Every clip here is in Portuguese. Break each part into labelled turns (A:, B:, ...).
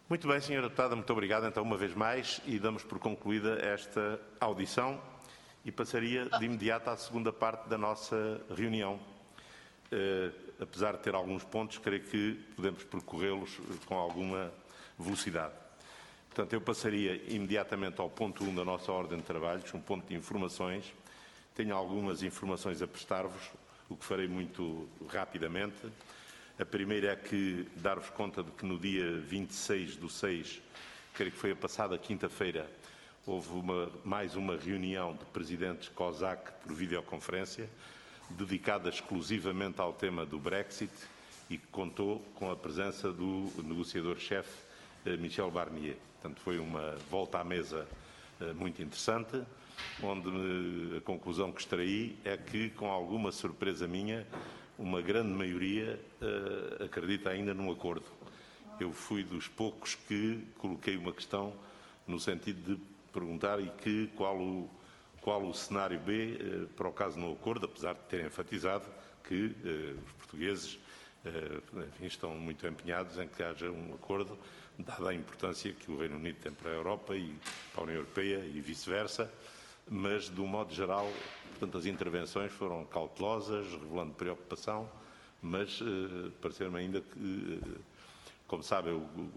A: Muito bem, Sra. Deputada, muito obrigado então uma vez mais e damos por concluída esta audição e passaria de imediato à segunda parte da nossa reunião. Apesar de ter alguns pontos, creio que podemos percorrê-los com alguma velocidade. Portanto, eu passaria imediatamente ao ponto 1 da nossa ordem de trabalhos, um ponto de informações. Tenho algumas informações a prestar-vos, o que farei muito rapidamente. A primeira é que dar-vos conta de que no dia 26/6, creio que foi a passada quinta-feira, houve mais uma reunião de presidentes COSAC por videoconferência, dedicada exclusivamente ao tema do Brexit e que contou com a presença do negociador-chefe Michel Barnier. Portanto, foi uma volta à mesa muito interessante, onde a conclusão que extraí é que, com alguma surpresa minha, uma grande maioria acredita ainda num acordo. Eu fui dos poucos que coloquei uma questão no sentido de perguntar qual o cenário B para o caso não acordo, apesar de terem enfatizado que os portugueses estão muito empenhados em que haja um acordo, dada a importância que o Reino Unido tem para a Europa e para a União Europeia e vice-versa, mas, de um modo geral, portanto, as intervenções foram cautelosas, revelando preocupação, mas pareceu-me ainda que, como sabem,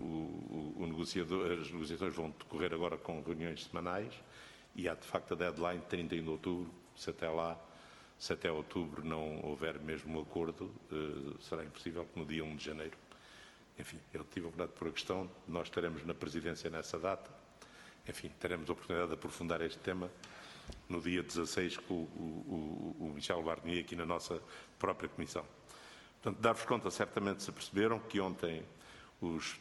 A: as negociações vão decorrer agora com reuniões semanais e há, de facto, a deadline de 31 de outubro, se até outubro não houver mesmo um acordo, será impossível que no dia 1 de janeiro. Enfim, eu tive a oportunidade de pôr a questão, nós estaremos na presidência nessa data, enfim, teremos a oportunidade de aprofundar este tema no dia 16 com o Michel Barnier aqui na nossa própria comissão. Portanto, dar-vos conta, certamente se perceberam, que ontem os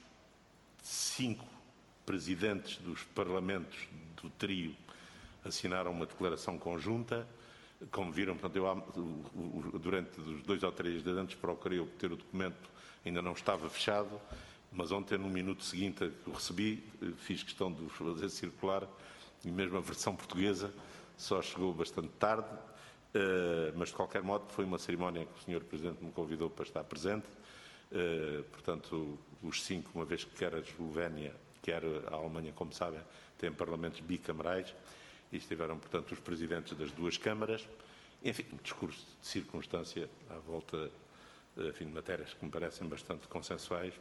A: 5 presidentes dos parlamentos do trio assinaram uma declaração conjunta. Como viram, portanto, durante os 2 ou 3 dias antes procurei obter o documento, ainda não estava fechado, mas ontem, no minuto seguinte que o recebi, fiz questão de o fazer circular e mesmo a versão portuguesa só chegou bastante tarde, mas de qualquer modo foi uma cerimónia que o Sr. Presidente me convidou para estar presente. Portanto, os 5, uma vez que quer a Eslovénia, quer a Alemanha, como sabem, têm parlamentos bicamarais, e estiveram, portanto, os presidentes das 2 câmaras. Enfim, um discurso de circunstância à volta, enfim, de matérias que me parecem bastante consensuais.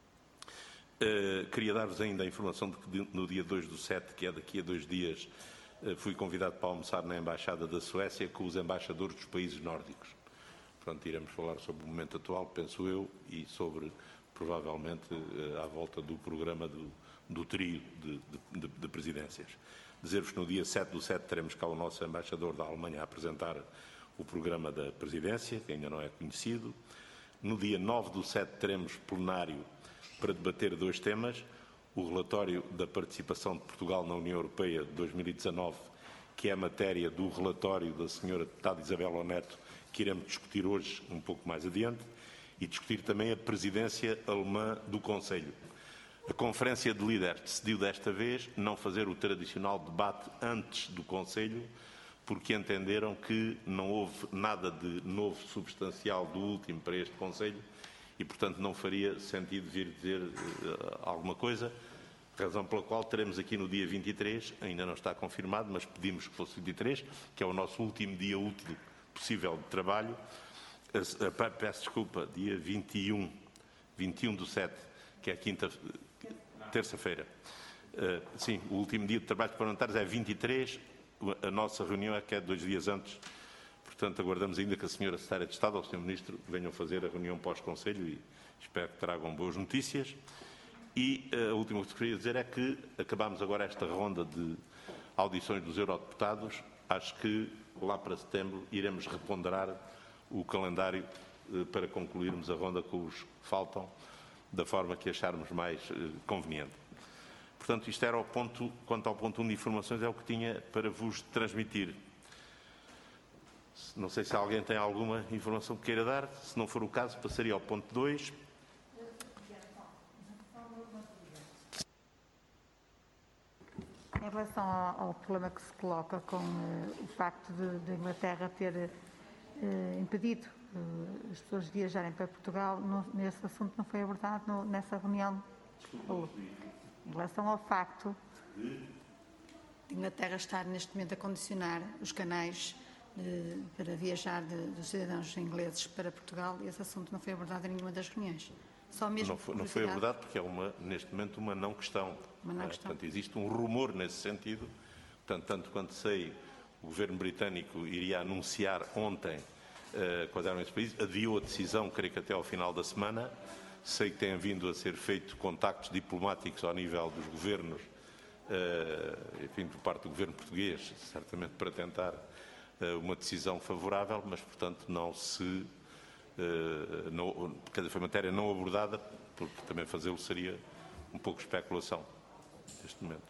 A: Queria dar-vos ainda a informação de que no dia 2/7, que é daqui a 2 dias, fui convidado para almoçar na Embaixada da Suécia com os embaixadores dos países nórdicos. Portanto, iremos falar sobre o momento atual, penso eu, e sobre, provavelmente, à volta do programa do trio de presidências. Dizer-vos que no dia 7/7 teremos cá o nosso embaixador da Alemanha a apresentar o programa da presidência, que ainda não é conhecido. No dia 9/7 teremos plenário para debater 2 temas. O relatório da participação de Portugal na União Europeia de 2019, que é a matéria do relatório da Sra. Deputada Isabel Neto, que iremos discutir hoje um pouco mais adiante, e discutir também a presidência alemã do Conselho. A Conferência de Líderes decidiu desta vez não fazer o tradicional debate antes do Conselho, porque entenderam que não houve nada de novo substancial do último para este Conselho e, portanto, não faria sentido vir dizer alguma coisa, razão pela qual teremos aqui no dia 23, ainda não está confirmado, mas pedimos que fosse 23, que é o nosso último dia útil possível de trabalho, peço desculpa, dia 21/7, que é terça-feira. Sim, o último dia de trabalho parlamentares é 23, a nossa reunião é que é 2 dias antes. Portanto, aguardamos ainda que a Sra. Secretária de Estado ou o Sr. Ministro venham fazer a reunião pós-Conselho e espero que tragam boas notícias. E a última coisa que queria dizer é que acabámos agora esta ronda de audições dos eurodeputados. Acho que lá para setembro iremos reponderar o calendário para concluirmos a ronda com os que faltam, da forma que acharmos mais conveniente. Portanto, isto era o ponto, quanto ao ponto 1 de informações, é o que tinha para vos transmitir. Não sei se alguém tem alguma informação que queira dar. Se não for o caso, passaria ao ponto 2.
B: Em relação ao problema que se coloca com o facto de Inglaterra ter impedido as pessoas de viajarem para Portugal, nesse assunto não foi abordado nessa reunião Em relação ao facto de Inglaterra estar neste momento a condicionar os canais para viajar dos cidadãos ingleses para Portugal, esse assunto não foi abordado em nenhuma das reuniões. Só mesmo
A: não foi abordado porque é neste momento uma não questão. Portanto, existe um rumor nesse sentido. Portanto, tanto quanto sei, o governo britânico iria anunciar ontem quais eram esses países, adiou a decisão, creio que até ao final da semana. Sei que têm vindo a ser feitos contactos diplomáticos ao nível dos governos, enfim, por parte do governo português, certamente para tentar uma decisão favorável, mas, portanto, foi matéria não abordada, porque também fazê-lo seria um pouco especulação neste momento.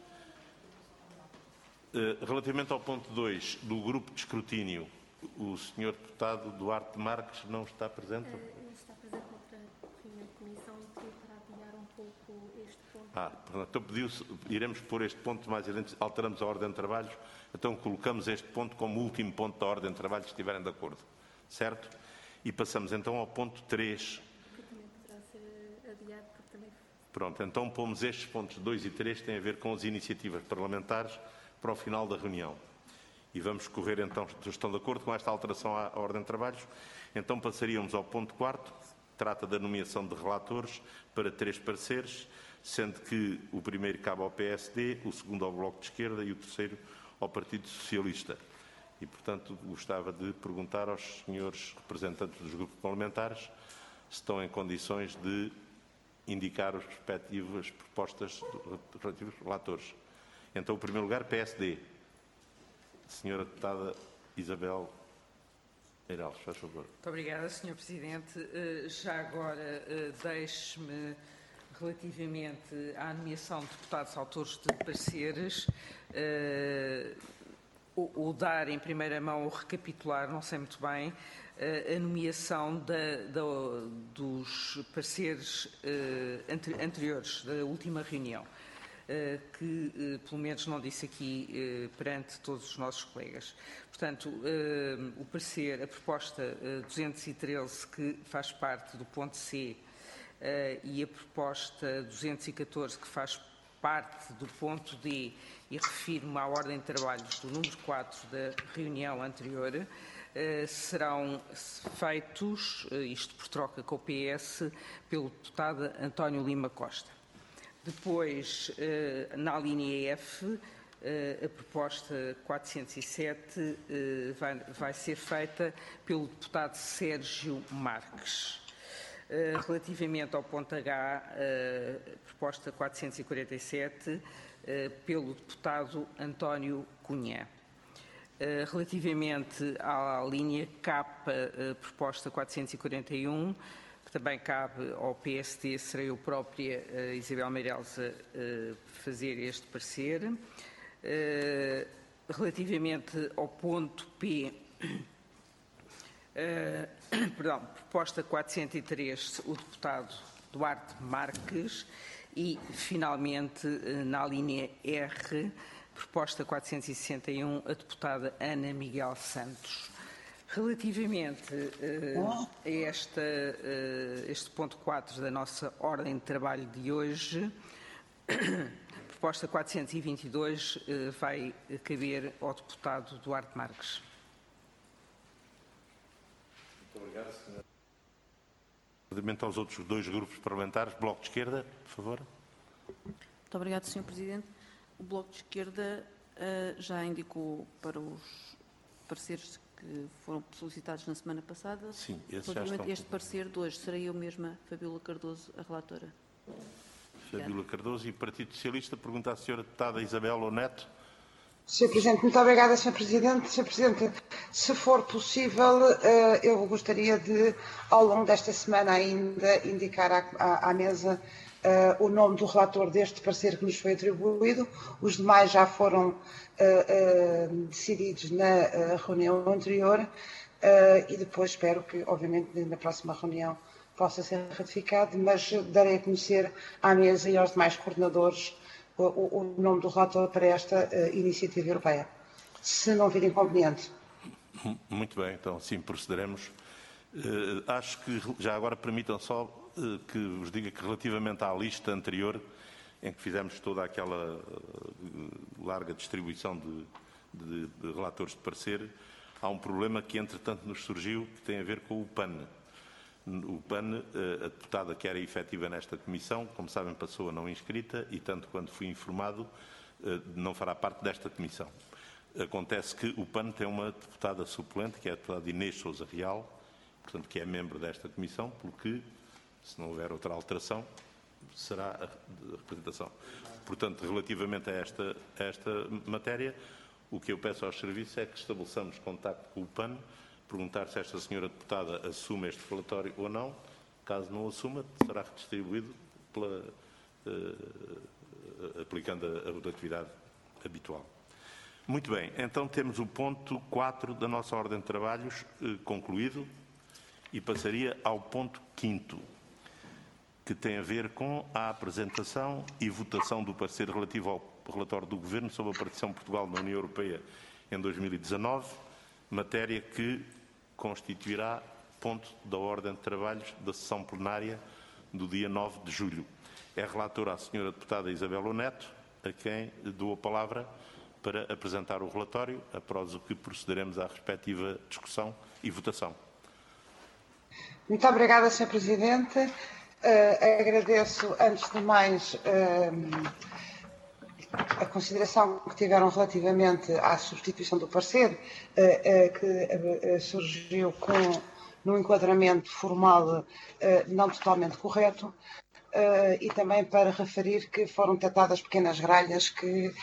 A: Relativamente ao ponto 2 do grupo de escrutínio, o Sr. Deputado Duarte Marques não está presente?
C: Ele está presente noutra reunião de comissão e pediu para adiar um pouco este ponto.
A: Portanto, iremos pôr este ponto mais adiante, alteramos a ordem de trabalhos, então colocamos este ponto como último ponto da ordem de trabalhos, se estiverem de acordo. Certo? E passamos então ao ponto 3.
C: Que também poderá ser adiado, porque também...
A: Pronto, então pomos estes pontos 2 e 3, que têm a ver com as iniciativas parlamentares, para o final da reunião. E vamos correr então, estão de acordo com esta alteração à ordem de trabalhos? Então passaríamos ao ponto 4, trata da nomeação de relatores para 3 pareceres, sendo que o primeiro cabe ao PSD, o segundo ao Bloco de Esquerda e o terceiro ao Partido Socialista. E, portanto, gostava de perguntar aos senhores representantes dos grupos parlamentares se estão em condições de indicar as respectivas propostas dos respectivos relatores. Então, em primeiro lugar, PSD. Senhora Deputada Isabel Eiralves, faz favor.
D: Muito obrigada, Sr. Presidente. Já agora, deixe-me, relativamente à nomeação de deputados autores de pareceres, o dar em primeira mão ou recapitular, não sei muito bem, a nomeação dos pareceres anteriores da última reunião, que pelo menos não disse aqui perante todos os nossos colegas. Portanto, o parecer, a proposta 213, que faz parte do ponto C, e a proposta 214, que faz parte do ponto D, e refiro-me à ordem de trabalhos do número 4 da reunião anterior, serão feitos, isto por troca com o PS, pelo deputado António Lima Costa. Depois, na linha F, a proposta 407 vai ser feita pelo deputado Sérgio Marques. Relativamente ao ponto H, a proposta 447, pelo deputado António Cunha. Relativamente à linha K, proposta 441, que também cabe ao PSD, serei eu própria, Isabel Meireles, a fazer este parecer. Relativamente ao ponto P, proposta 403, o deputado Duarte Marques, e, finalmente, na linha R, proposta 461, a deputada Ana Miguel Santos. Relativamente a este ponto 4 da nossa ordem de trabalho de hoje, proposta 422 vai caber ao deputado Duarte Marques.
A: Muito obrigado, senhor. Relativamente aos outros 2 grupos parlamentares, Bloco de Esquerda, por favor.
E: Muito obrigado, Sr. Presidente. O Bloco de Esquerda já indicou para os pareceres que foram solicitados na semana passada.
A: Sim, esses já estão.
E: Este parecer de hoje, serei eu mesma, Fabíola Cardoso, a relatora.
A: Fabíola Cardoso. E Partido Socialista, pergunta à senhora deputada Isabel Oneto.
F: Sr. Presidente, muito obrigada, Sr. Presidente. Sr. Presidente, se for possível, eu gostaria de, ao longo desta semana ainda, indicar à mesa o nome do relator deste parecer que nos foi atribuído. Os demais já foram decididos na reunião anterior e depois espero que, obviamente, na próxima reunião possa ser ratificado, mas darei a conhecer à mesa e aos demais coordenadores o nome do relator para esta iniciativa europeia, se não vir inconveniente.
A: Muito bem, então assim procederemos. Acho que já agora permitam só que vos diga que relativamente à lista anterior, em que fizemos toda aquela larga distribuição de relatores de parecer, há um problema que entretanto nos surgiu, que tem a ver com o PAN. O PAN, a deputada que era efetiva nesta comissão, como sabem, passou a não inscrita e, tanto quanto fui informado, não fará parte desta comissão. Acontece que o PAN tem uma deputada suplente, que é a deputada Inês Sousa Real, portanto, que é membro desta comissão, porque, se não houver outra alteração, será a representação. Portanto, relativamente a esta matéria, o que eu peço aos serviços é que estabeleçamos contacto com o PAN, perguntar se esta senhora deputada assume este relatório ou não. Caso não assuma, será redistribuído aplicando a rotatividade habitual. Muito bem, então temos o ponto 4 da nossa ordem de trabalhos concluído e passaria ao ponto 5º, que tem a ver com a apresentação e votação do parecer relativo ao relatório do Governo sobre a participação de Portugal na União Europeia em 2019, matéria que constituirá ponto da ordem de trabalhos da sessão plenária do dia 9 de julho. É relatora a senhora deputada Isabel Neto, a quem dou a palavra para apresentar o relatório, após o que procederemos à respectiva discussão e votação.
F: Muito obrigada, Sr. Presidente. Agradeço, antes de mais, a consideração que tiveram relativamente à substituição do parecer, que surgiu num enquadramento formal não totalmente correto, e também para referir que foram detectadas pequenas gralhas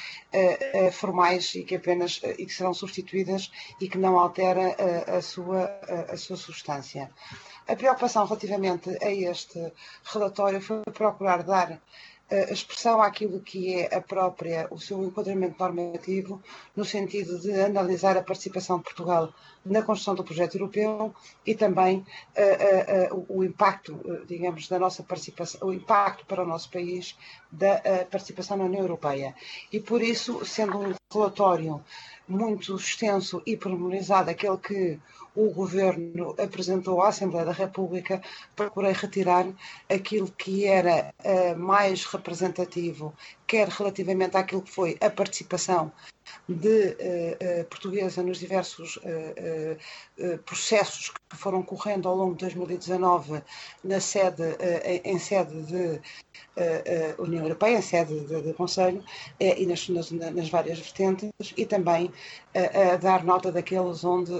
F: formais e que serão substituídas e que não altera a sua substância. A preocupação relativamente a este relatório foi procurar dar expressão àquilo que é o seu enquadramento normativo, no sentido de analisar a participação de Portugal na construção do projeto europeu e também o impacto, digamos, da nossa participação, o impacto para o nosso país da participação na União Europeia. E por isso, sendo um relatório muito extenso e pormenorizado, aquele que o Governo apresentou à Assembleia da República, procurei retirar aquilo que era mais representativo, quer relativamente àquilo que foi a participação portuguesa nos diversos processos que foram correndo ao longo de 2019 em sede de União Europeia, em sede de Conselho e nas várias vertentes, e também dar nota daqueles onde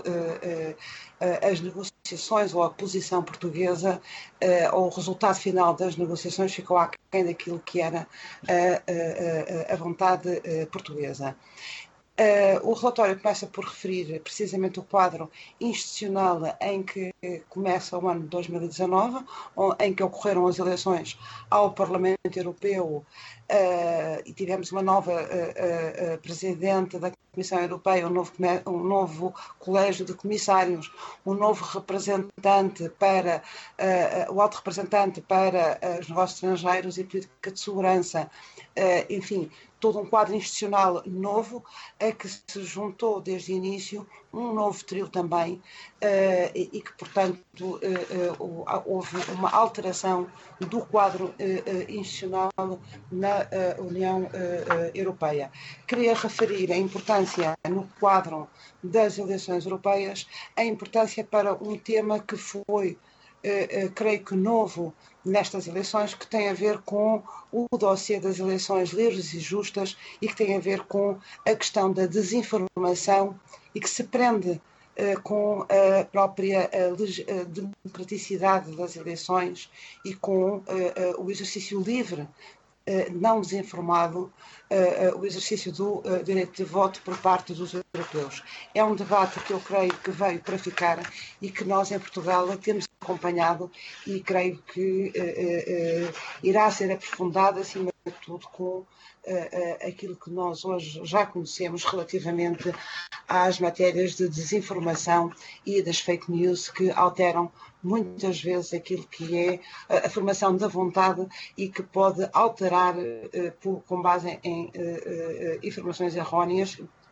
F: as negociações ou a posição portuguesa ou o resultado final das negociações ficou aquém daquilo que era a vontade portuguesa. O relatório começa por referir precisamente o quadro institucional em que começa o ano de 2019, em que ocorreram as eleições ao Parlamento Europeu e tivemos uma nova Presidente da Comissão Europeia, um novo colégio de comissários, um novo representante para o alto representante para os negócios estrangeiros e política de segurança, enfim, todo um quadro institucional novo a que se juntou desde o início um novo trio também e que, portanto, houve uma alteração do quadro institucional na União Europeia. Queria referir a importância no quadro das eleições europeias, a importância para um tema que foi, creio que novo nestas eleições, que tem a ver com o dossiê das eleições livres e justas e que tem a ver com a questão da desinformação e que se prende com a própria democraticidade das eleições e com o exercício livre, não desinformado, o exercício do direito de voto por parte dos europeus. É um debate que eu creio que veio para ficar e que nós em Portugal temos acompanhado e creio que irá ser aprofundado, acima de tudo, com aquilo que nós hoje já conhecemos relativamente às matérias de desinformação e das fake news que alteram muitas vezes aquilo que é a formação da vontade e que pode alterar com base em informações erróneas,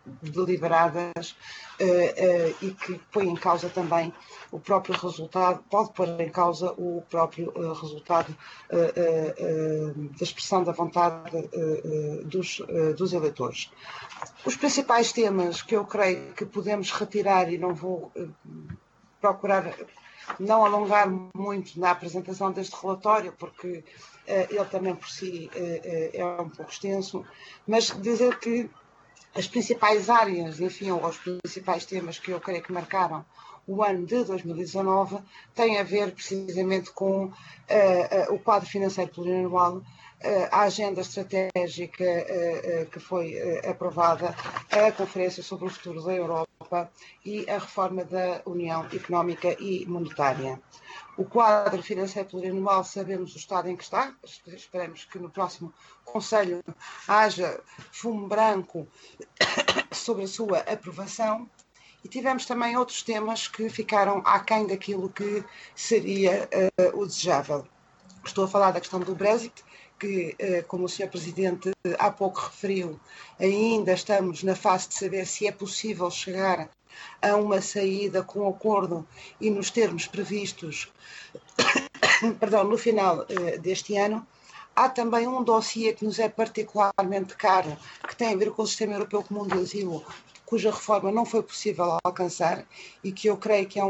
F: deliberadas e que põe em causa também o próprio resultado, pode pôr em causa o próprio resultado da expressão da vontade dos eleitores. Os principais temas que eu creio que podemos retirar, e não vou procurar não alongar muito na apresentação deste relatório, porque ele também por si é um pouco extenso, mas dizer que as principais áreas, enfim, ou os principais temas que eu creio que marcaram o ano de 2019 têm a ver precisamente com o quadro financeiro plurianual, a agenda estratégica que foi aprovada, a Conferência sobre o Futuro da Europa e a reforma da União Económica e Monetária. O quadro financeiro plurianual, sabemos o estado em que está, esperamos que no próximo Conselho haja fumo branco sobre a sua aprovação. E tivemos também outros temas que ficaram aquém daquilo que seria o desejável. Estou a falar da questão do Brexit, que, como o Sr. Presidente há pouco referiu, ainda estamos na fase de saber se é possível chegar a uma saída com acordo e nos termos previstos no final deste ano. Há também um dossiê que nos é particularmente caro, que tem a ver com o Sistema Europeu Comum de Asilo, cuja reforma não foi possível alcançar e que eu creio que é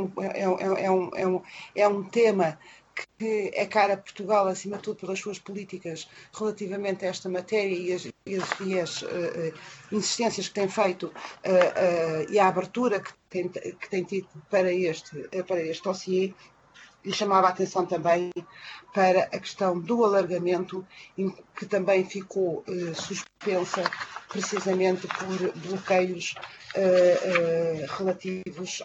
F: um tema que é caro a Portugal, acima de tudo, pelas suas políticas relativamente a esta matéria e as insistências que tem feito e a abertura que tem tido para este dossiê. E chamava a atenção também para a questão do alargamento, que também ficou suspensa precisamente por bloqueios relativos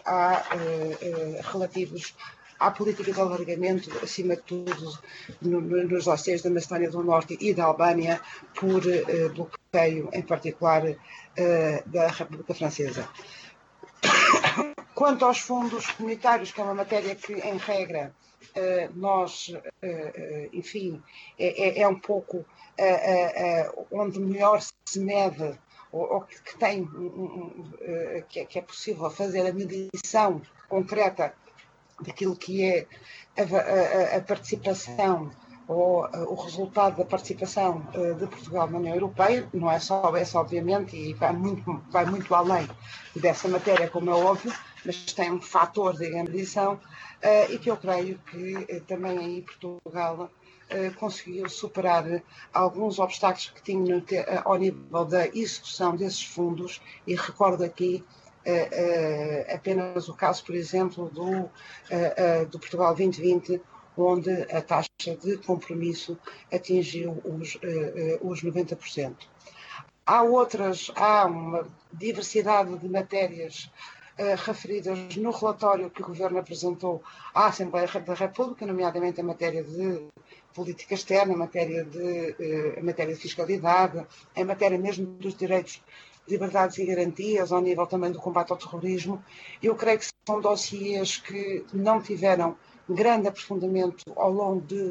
F: à política de alargamento, acima de tudo nos dossiês da Macedónia do Norte e da Albânia, por bloqueio, em particular, da República Francesa. Quanto aos fundos comunitários, que é uma matéria que, em regra, nós, enfim, é um pouco onde melhor se mede, ou que é possível fazer a medição concreta daquilo que é a participação ou o resultado da participação de Portugal na União Europeia. Não é só essa, obviamente, e vai muito além dessa matéria, como é óbvio, mas tem um fator de medição e que eu creio que também aí Portugal conseguiu superar alguns obstáculos que tinham ao nível da execução desses fundos, e recordo aqui apenas o caso, por exemplo, do Portugal 2020, onde a taxa de compromisso atingiu os 90%. Há uma diversidade de matérias referidas no relatório que o Governo apresentou à Assembleia da República, nomeadamente a matéria de política externa, a matéria de fiscalidade, a matéria mesmo dos direitos, liberdades e garantias, ao nível também do combate ao terrorismo. Eu creio que são dossiês que não tiveram grande aprofundamento ao longo de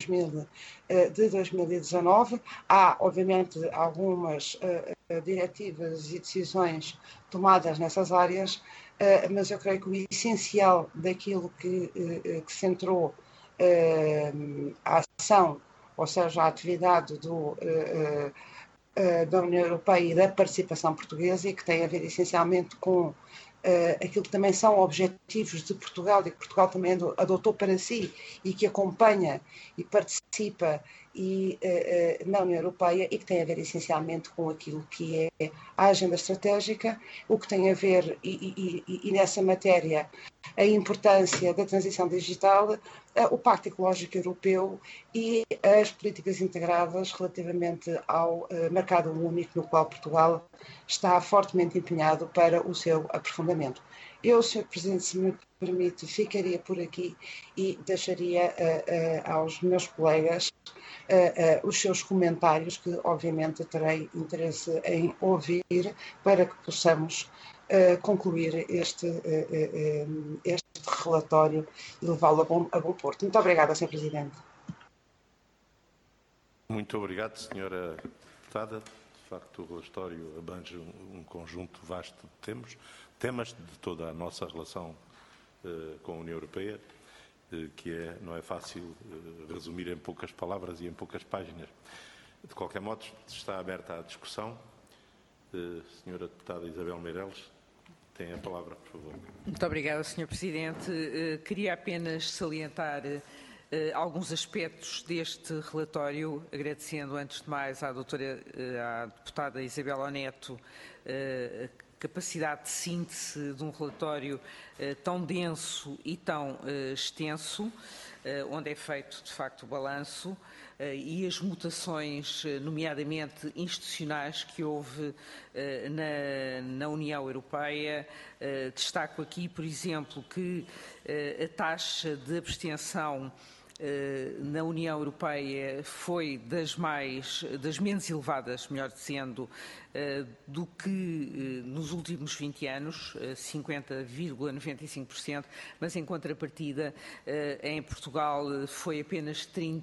F: 2019. Há, obviamente, algumas diretivas e decisões tomadas nessas áreas, mas eu creio que o essencial daquilo que centrou a ação, ou seja, a atividade da União Europeia e da participação portuguesa, e que tem a ver essencialmente com aquilo que também são objetivos de Portugal e que Portugal também adotou para si e que acompanha e participa na União Europeia, e que tem a ver essencialmente com aquilo que é a agenda estratégica, o que tem a ver, e nessa matéria, a importância da transição digital, o Pacto Ecológico Europeu e as políticas integradas relativamente ao mercado único, no qual Portugal está fortemente empenhado para o seu aprofundamento. Eu, Sr. Presidente, se me permite, ficaria por aqui e deixaria aos meus colegas os seus comentários, que obviamente terei interesse em ouvir, para que possamos concluir este relatório e levá-lo a bom porto. Muito obrigada, Sr. Presidente.
A: Muito obrigado, Sra. Deputada. facto, o relatório abrange um conjunto vasto de temas de toda a nossa relação com a União Europeia, que não é fácil resumir em poucas palavras e em poucas páginas. De qualquer modo, está aberta a discussão. Senhora Deputada Isabel Meireles, tem a palavra, por favor.
D: Muito obrigada, Sr. Presidente. Queria apenas salientar alguns aspectos deste relatório, agradecendo antes de mais à deputada Isabel Oneto a capacidade de síntese de um relatório tão denso e tão extenso, onde é feito, de facto, o balanço e as mutações, nomeadamente institucionais, que houve na União Europeia. Destaco aqui, por exemplo, que a taxa de abstenção na União Europeia foi das menos elevadas, melhor dizendo, do que nos últimos 20 anos, 50,95%, mas em contrapartida em Portugal foi apenas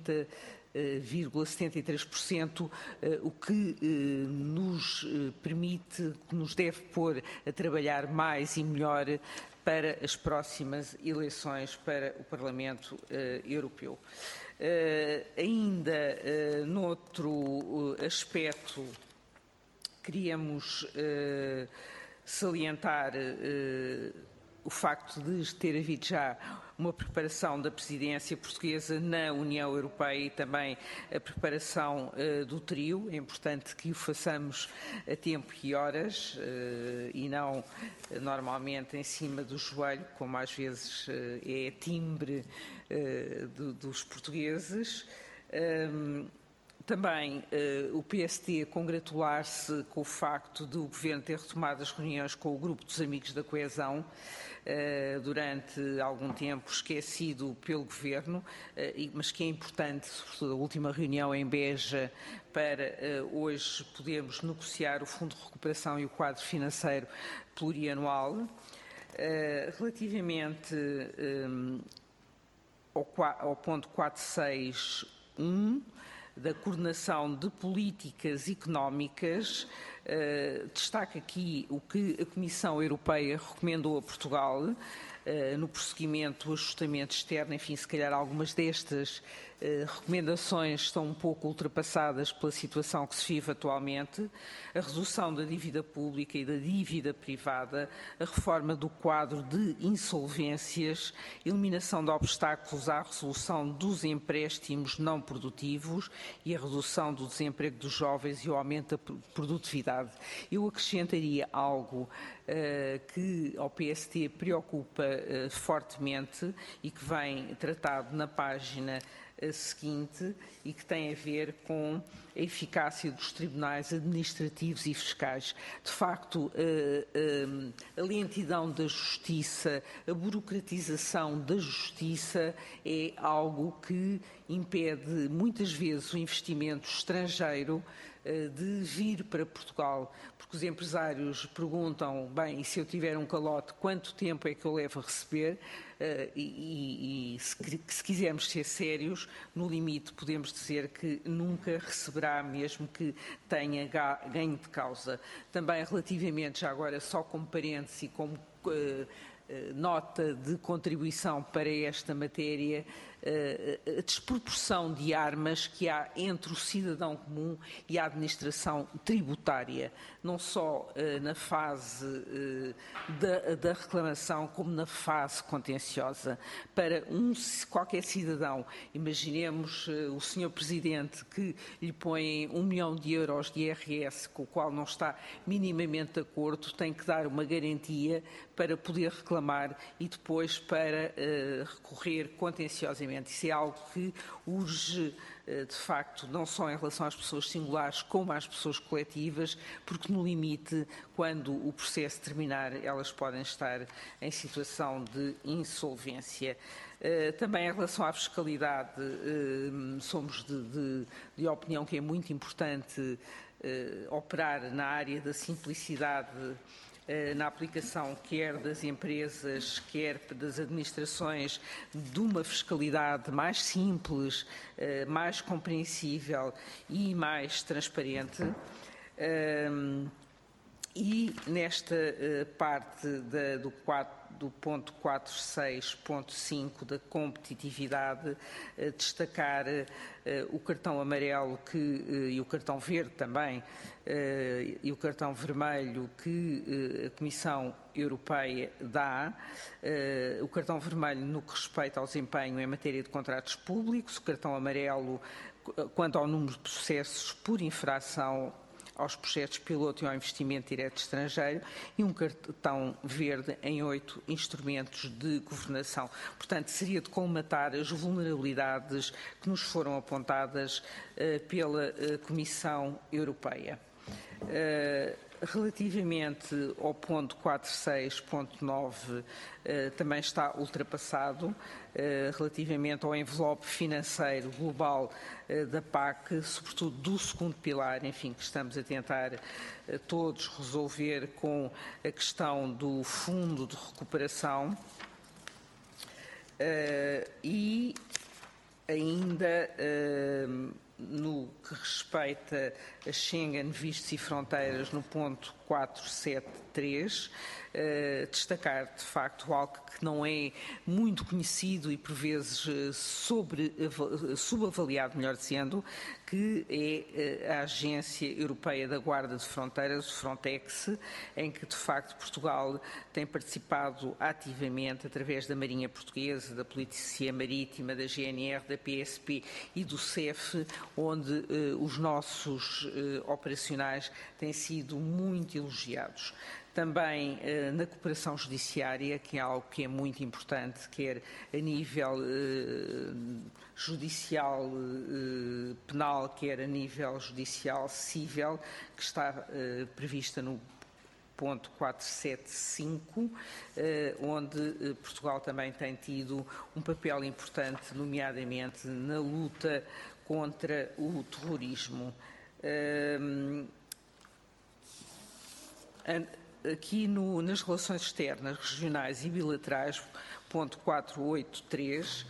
D: 30,73%, o que nos permite, que nos deve pôr a trabalhar mais e melhor para as próximas eleições para o Parlamento Europeu. Ainda noutro aspecto, queríamos salientar o facto de ter havido já uma preparação da presidência portuguesa na União Europeia e também a preparação do trio. É importante que o façamos a tempo e horas e não normalmente em cima do joelho, como às vezes é timbre dos portugueses. Também o PST congratular-se com o facto de o Governo ter retomado as reuniões com o Grupo dos Amigos da Coesão, durante algum tempo esquecido pelo Governo, mas que é importante, sobretudo a última reunião em Beja, para hoje podermos negociar o Fundo de Recuperação e o quadro financeiro plurianual. Relativamente ao ponto 461, da coordenação de políticas económicas, destaca aqui o que a Comissão Europeia recomendou a Portugal no prosseguimento do ajustamento externo. Enfim, se calhar algumas destas recomendações estão um pouco ultrapassadas pela situação que se vive atualmente: a redução da dívida pública e da dívida privada, a reforma do quadro de insolvências, eliminação de obstáculos à resolução dos empréstimos não produtivos e a redução do desemprego dos jovens e o aumento da produtividade. Eu acrescentaria algo que ao PST preocupa fortemente e que vem tratado na página seguinte e que tem a ver com a eficácia dos tribunais administrativos e fiscais. De facto, a lentidão da justiça, a burocratização da justiça é algo que impede muitas vezes o investimento estrangeiro de vir para Portugal, porque os empresários perguntam: bem, e se eu tiver um calote, quanto tempo é que eu levo a receber? Se quisermos ser sérios, no limite podemos dizer que nunca receberá, mesmo que tenha ganho de causa. Também relativamente, já agora só como parêntese e como nota de contribuição para esta matéria, a desproporção de armas que há entre o cidadão comum e a administração tributária, não só na fase da reclamação, como na fase contenciosa. Para qualquer cidadão, imaginemos o Sr. Presidente que lhe põe 1 milhão de euros de IRS, com o qual não está minimamente de acordo, tem que dar uma garantia para poder reclamar e depois para recorrer contenciosamente. Isso é algo que urge, de facto, não só em relação às pessoas singulares, como às pessoas coletivas, porque no limite, quando o processo terminar, elas podem estar em situação de insolvência. Também em relação à fiscalidade, somos de opinião que é muito importante operar na área da simplicidade na aplicação quer das empresas, quer das administrações, de uma fiscalidade mais simples, mais compreensível e mais transparente. E nesta parte do ponto 4.6.5 da competitividade, destacar o cartão amarelo e o cartão verde também, e o cartão vermelho que a Comissão Europeia dá, o cartão vermelho no que respeita ao desempenho em matéria de contratos públicos, o cartão amarelo quanto ao número de processos por infração aos projetos piloto e ao investimento direto estrangeiro, e um cartão verde em 8 instrumentos de governação. Portanto, seria de colmatar as vulnerabilidades que nos foram apontadas pela Comissão Europeia. Relativamente ao ponto 4.6.9, também está ultrapassado. Relativamente ao envelope financeiro global da PAC, sobretudo do segundo pilar, enfim, que estamos a tentar todos resolver com a questão do Fundo de Recuperação. E ainda no que respeita a Schengen, vistos e fronteiras, no ponto 4.7.3, destacar de facto algo que não é muito conhecido e por vezes subavaliado, melhor dizendo, que é a Agência Europeia da Guarda de Fronteiras, o Frontex, em que de facto Portugal tem participado ativamente através da Marinha Portuguesa, da Polícia Marítima, da GNR, da PSP e do CEF, onde os nossos operacionais têm sido muito elogiados. Também na cooperação judiciária, que é algo que é muito importante, quer a nível judicial penal, quer a nível judicial civil, que está prevista no ponto 4.7.5, onde Portugal também tem tido um papel importante, nomeadamente na luta contra o terrorismo. Aqui nas relações externas, regionais e bilaterais, ponto 4.8.3,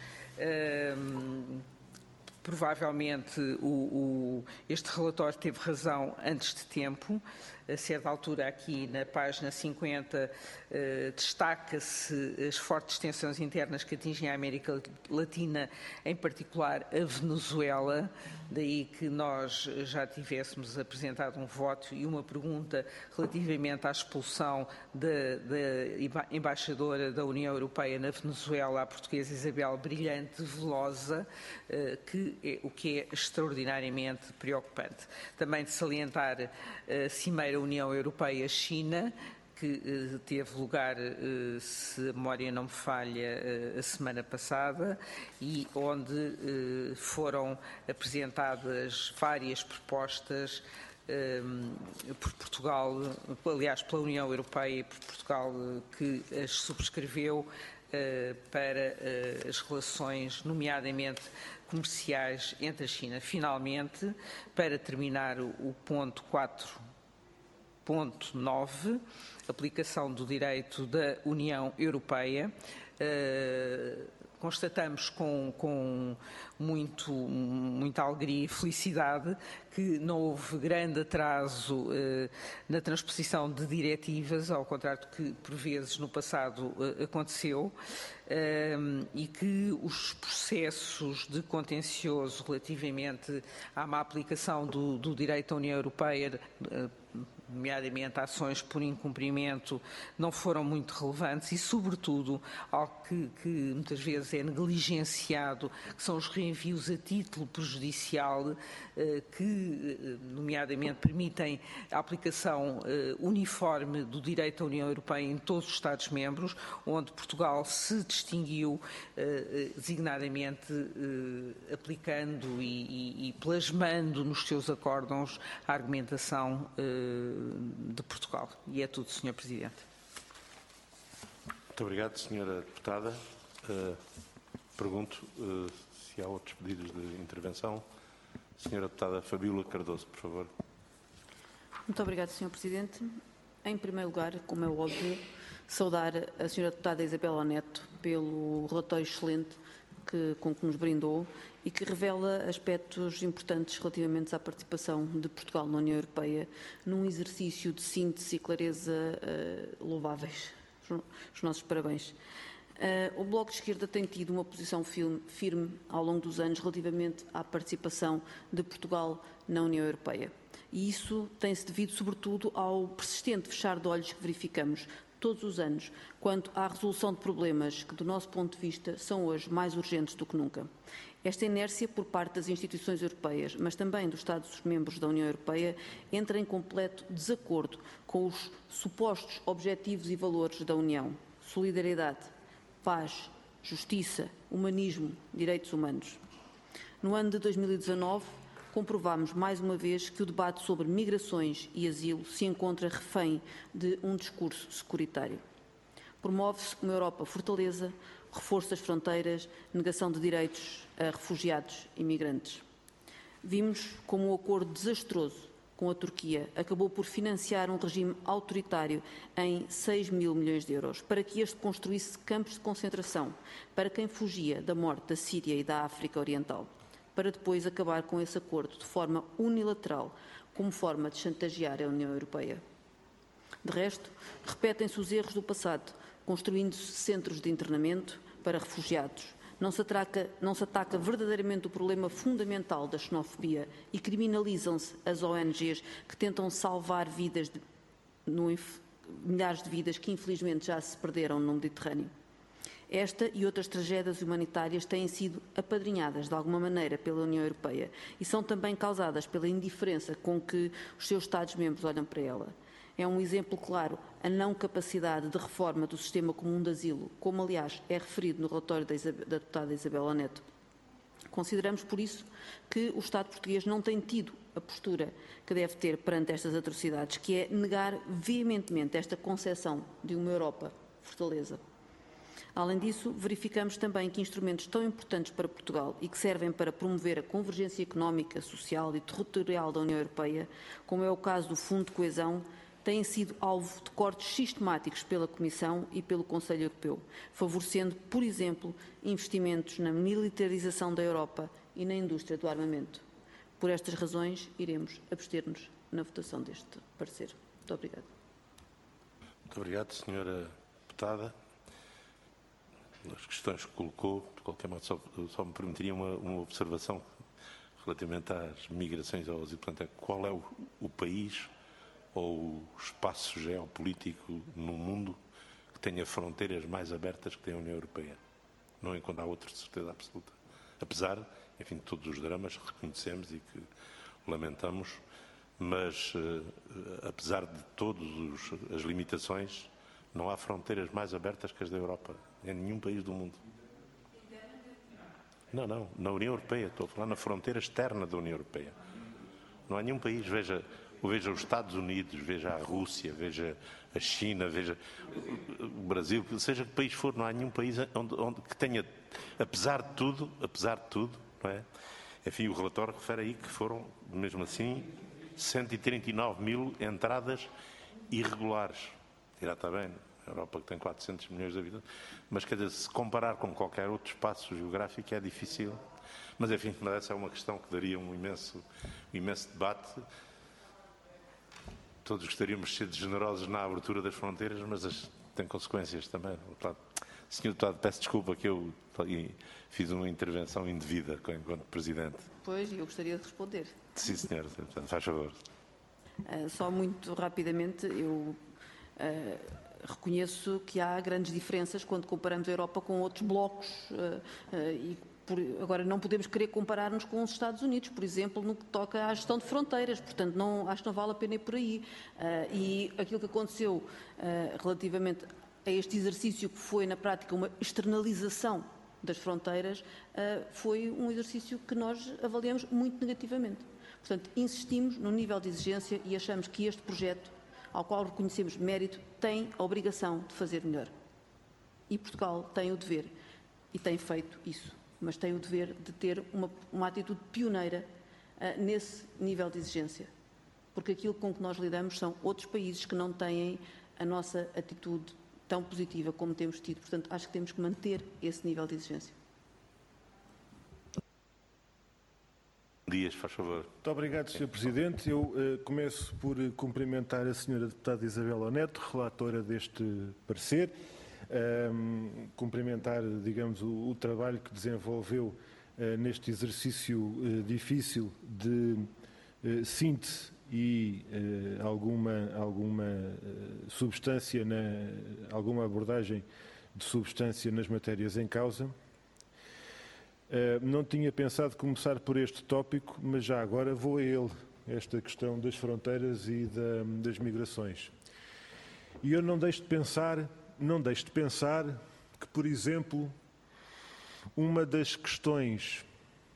D: provavelmente este relatório teve razão antes de tempo. A certa altura, aqui na página 50, destaca-se as fortes tensões internas que atingem a América Latina, em particular a Venezuela, daí que nós já tivéssemos apresentado um voto e uma pergunta relativamente à expulsão da embaixadora da União Europeia na Venezuela, a portuguesa Isabel Brilhante Velosa, o que é extraordinariamente preocupante. Também de salientar a Cimeira União Europeia-China, que teve lugar, se a memória não me falha, a semana passada, e onde foram apresentadas várias propostas por Portugal, aliás, pela União Europeia e por Portugal, que as subscreveu para as relações, nomeadamente comerciais, entre a China. Finalmente, para terminar o ponto 4.9, aplicação do direito da União Europeia, constatamos com muita alegria e felicidade que não houve grande atraso na transposição de diretivas, ao contrário do que por vezes no passado aconteceu, e que os processos de contencioso relativamente à má aplicação do direito da União Europeia, nomeadamente ações por incumprimento, não foram muito relevantes e, sobretudo, algo que muitas vezes é negligenciado, que são os reenvios a título prejudicial, que, nomeadamente, permitem a aplicação uniforme do direito da União Europeia em todos os Estados-membros, onde Portugal se distinguiu designadamente aplicando e plasmando nos seus acórdãos a argumentação de Portugal. E é tudo, Sr. Presidente.
A: Muito obrigado, Sra. Deputada. Pergunto se há outros pedidos de intervenção. Sra. Deputada Fabíola Cardoso, por favor.
E: Muito obrigado, Sr. Presidente. Em primeiro lugar, como é óbvio, saudar a Sra. Deputada Isabela Neto pelo relatório excelente com que nos brindou e que revela aspectos importantes relativamente à participação de Portugal na União Europeia num exercício de síntese e clareza louváveis. Os nossos parabéns. O Bloco de Esquerda tem tido uma posição firme ao longo dos anos relativamente à participação de Portugal na União Europeia. E isso tem-se devido, sobretudo, ao persistente fechar de olhos que verificamos todos os anos quanto à resolução de problemas que, do nosso ponto de vista, são hoje mais urgentes do que nunca. Esta inércia por parte das instituições europeias, mas também dos Estados-membros da União Europeia, entra em completo desacordo com os supostos objetivos e valores da União: solidariedade, paz, justiça, humanismo, direitos humanos. No ano de 2019, comprovámos mais uma vez que o debate sobre migrações e asilo se encontra refém de um discurso securitário. Promove-se uma Europa fortaleza, reforço das fronteiras, negação de direitos a refugiados e migrantes. Vimos como um acordo desastroso com a Turquia acabou por financiar um regime autoritário em 6 mil milhões de euros, para que este construísse campos de concentração para quem fugia da morte da Síria e da África Oriental, para depois acabar com esse acordo de forma unilateral, como forma de chantagear a União Europeia. De resto, repetem-se os erros do passado, construindo-se centros de internamento para refugiados. Não se ataca verdadeiramente o problema fundamental da xenofobia e criminalizam-se as ONGs que tentam salvar vidas, milhares de vidas que infelizmente já se perderam no Mediterrâneo. Esta e outras tragédias humanitárias têm sido apadrinhadas de alguma maneira pela União Europeia e são também causadas pela indiferença com que os seus Estados-membros olham para ela. É um exemplo claro a não capacidade de reforma do sistema comum de asilo, como aliás é referido no relatório da deputada Isabela Neto. Consideramos, por isso, que o Estado português não tem tido a postura que deve ter perante estas atrocidades, que é negar veementemente esta concepção de uma Europa fortaleza. Além disso, verificamos também que instrumentos tão importantes para Portugal e que servem para promover a convergência económica, social e territorial da União Europeia, como é o caso do Fundo de Coesão, têm sido alvo de cortes sistemáticos pela Comissão e pelo Conselho Europeu, favorecendo, por exemplo, investimentos na militarização da Europa e na indústria do armamento. Por estas razões, iremos abster-nos na votação deste parecer. Muito obrigada.
A: Muito obrigado, Sra. Deputada. As questões que colocou, de qualquer modo, só me permitiria uma observação relativamente às migrações ao asilo. Portanto, qual é o país ou o espaço geopolítico no mundo que tenha fronteiras mais abertas que tem a União Europeia? Não encontro outro, de certeza absoluta. Apesar, enfim, de todos os dramas que reconhecemos e que lamentamos, mas apesar de todas as limitações, não há fronteiras mais abertas que as da Europa, em nenhum país do mundo. Não, na União Europeia, estou a falar na fronteira externa da União Europeia. Não há nenhum país, veja os Estados Unidos, veja a Rússia, veja a China, veja o Brasil, seja que país for, não há nenhum país onde que tenha, apesar de tudo, não é? Enfim, o relatório refere aí que foram, mesmo assim, 139 mil entradas irregulares. Já está bem, a Europa que tem 400 milhões de habitantes, mas quer dizer, se comparar com qualquer outro espaço geográfico é difícil. Mas enfim, essa é uma questão que daria um imenso debate. Todos gostaríamos de ser generosos na abertura das fronteiras, mas tem consequências também. Senhor Deputado, peço desculpa que eu fiz uma intervenção indevida enquanto Presidente.
E: Pois, eu gostaria de responder.
A: Sim, senhor, portanto, faz favor.
E: Só muito rapidamente, eu reconheço que há grandes diferenças quando comparamos a Europa com outros blocos agora não podemos querer comparar-nos com os Estados Unidos, por exemplo, no que toca à gestão de fronteiras, portanto acho que não vale a pena ir por aí. E aquilo que aconteceu relativamente a este exercício que foi na prática uma externalização das fronteiras foi um exercício que nós avaliamos muito negativamente. Portanto, insistimos no nível de exigência e achamos que este projeto, ao qual reconhecemos mérito, tem a obrigação de fazer melhor. E Portugal tem o dever, e tem feito isso, mas tem o dever de ter uma atitude pioneira nesse nível de exigência. Porque aquilo com que nós lidamos são outros países que não têm a nossa atitude tão positiva como temos tido. Portanto, acho que temos que manter esse nível de exigência.
A: Dias, faz favor.
G: Muito obrigado, Sr. Presidente. Eu começo por cumprimentar a Sra. Deputada Isabela Neto, relatora deste parecer, cumprimentar, digamos, o trabalho que desenvolveu neste exercício difícil de síntese e alguma substância, alguma abordagem de substância nas matérias em causa. Não tinha pensado começar por este tópico, mas já agora vou a ele, esta questão das fronteiras e das migrações. E eu não deixo de pensar que, por exemplo, uma das questões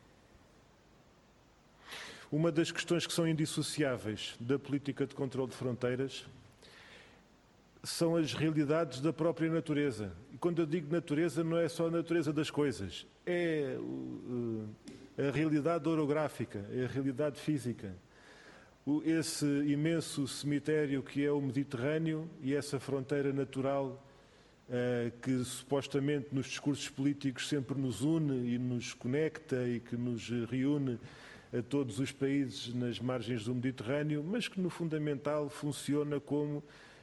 G: que são indissociáveis da política de controle de fronteiras são as realidades da própria natureza. E quando eu digo natureza, não é só a natureza das coisas, é a realidade orográfica, é a realidade física. Esse imenso cemitério que é o Mediterrâneo e essa fronteira natural que supostamente nos discursos políticos sempre nos une e nos conecta e que nos reúne a todos os países nas margens do Mediterrâneo, mas que no fundamental funciona como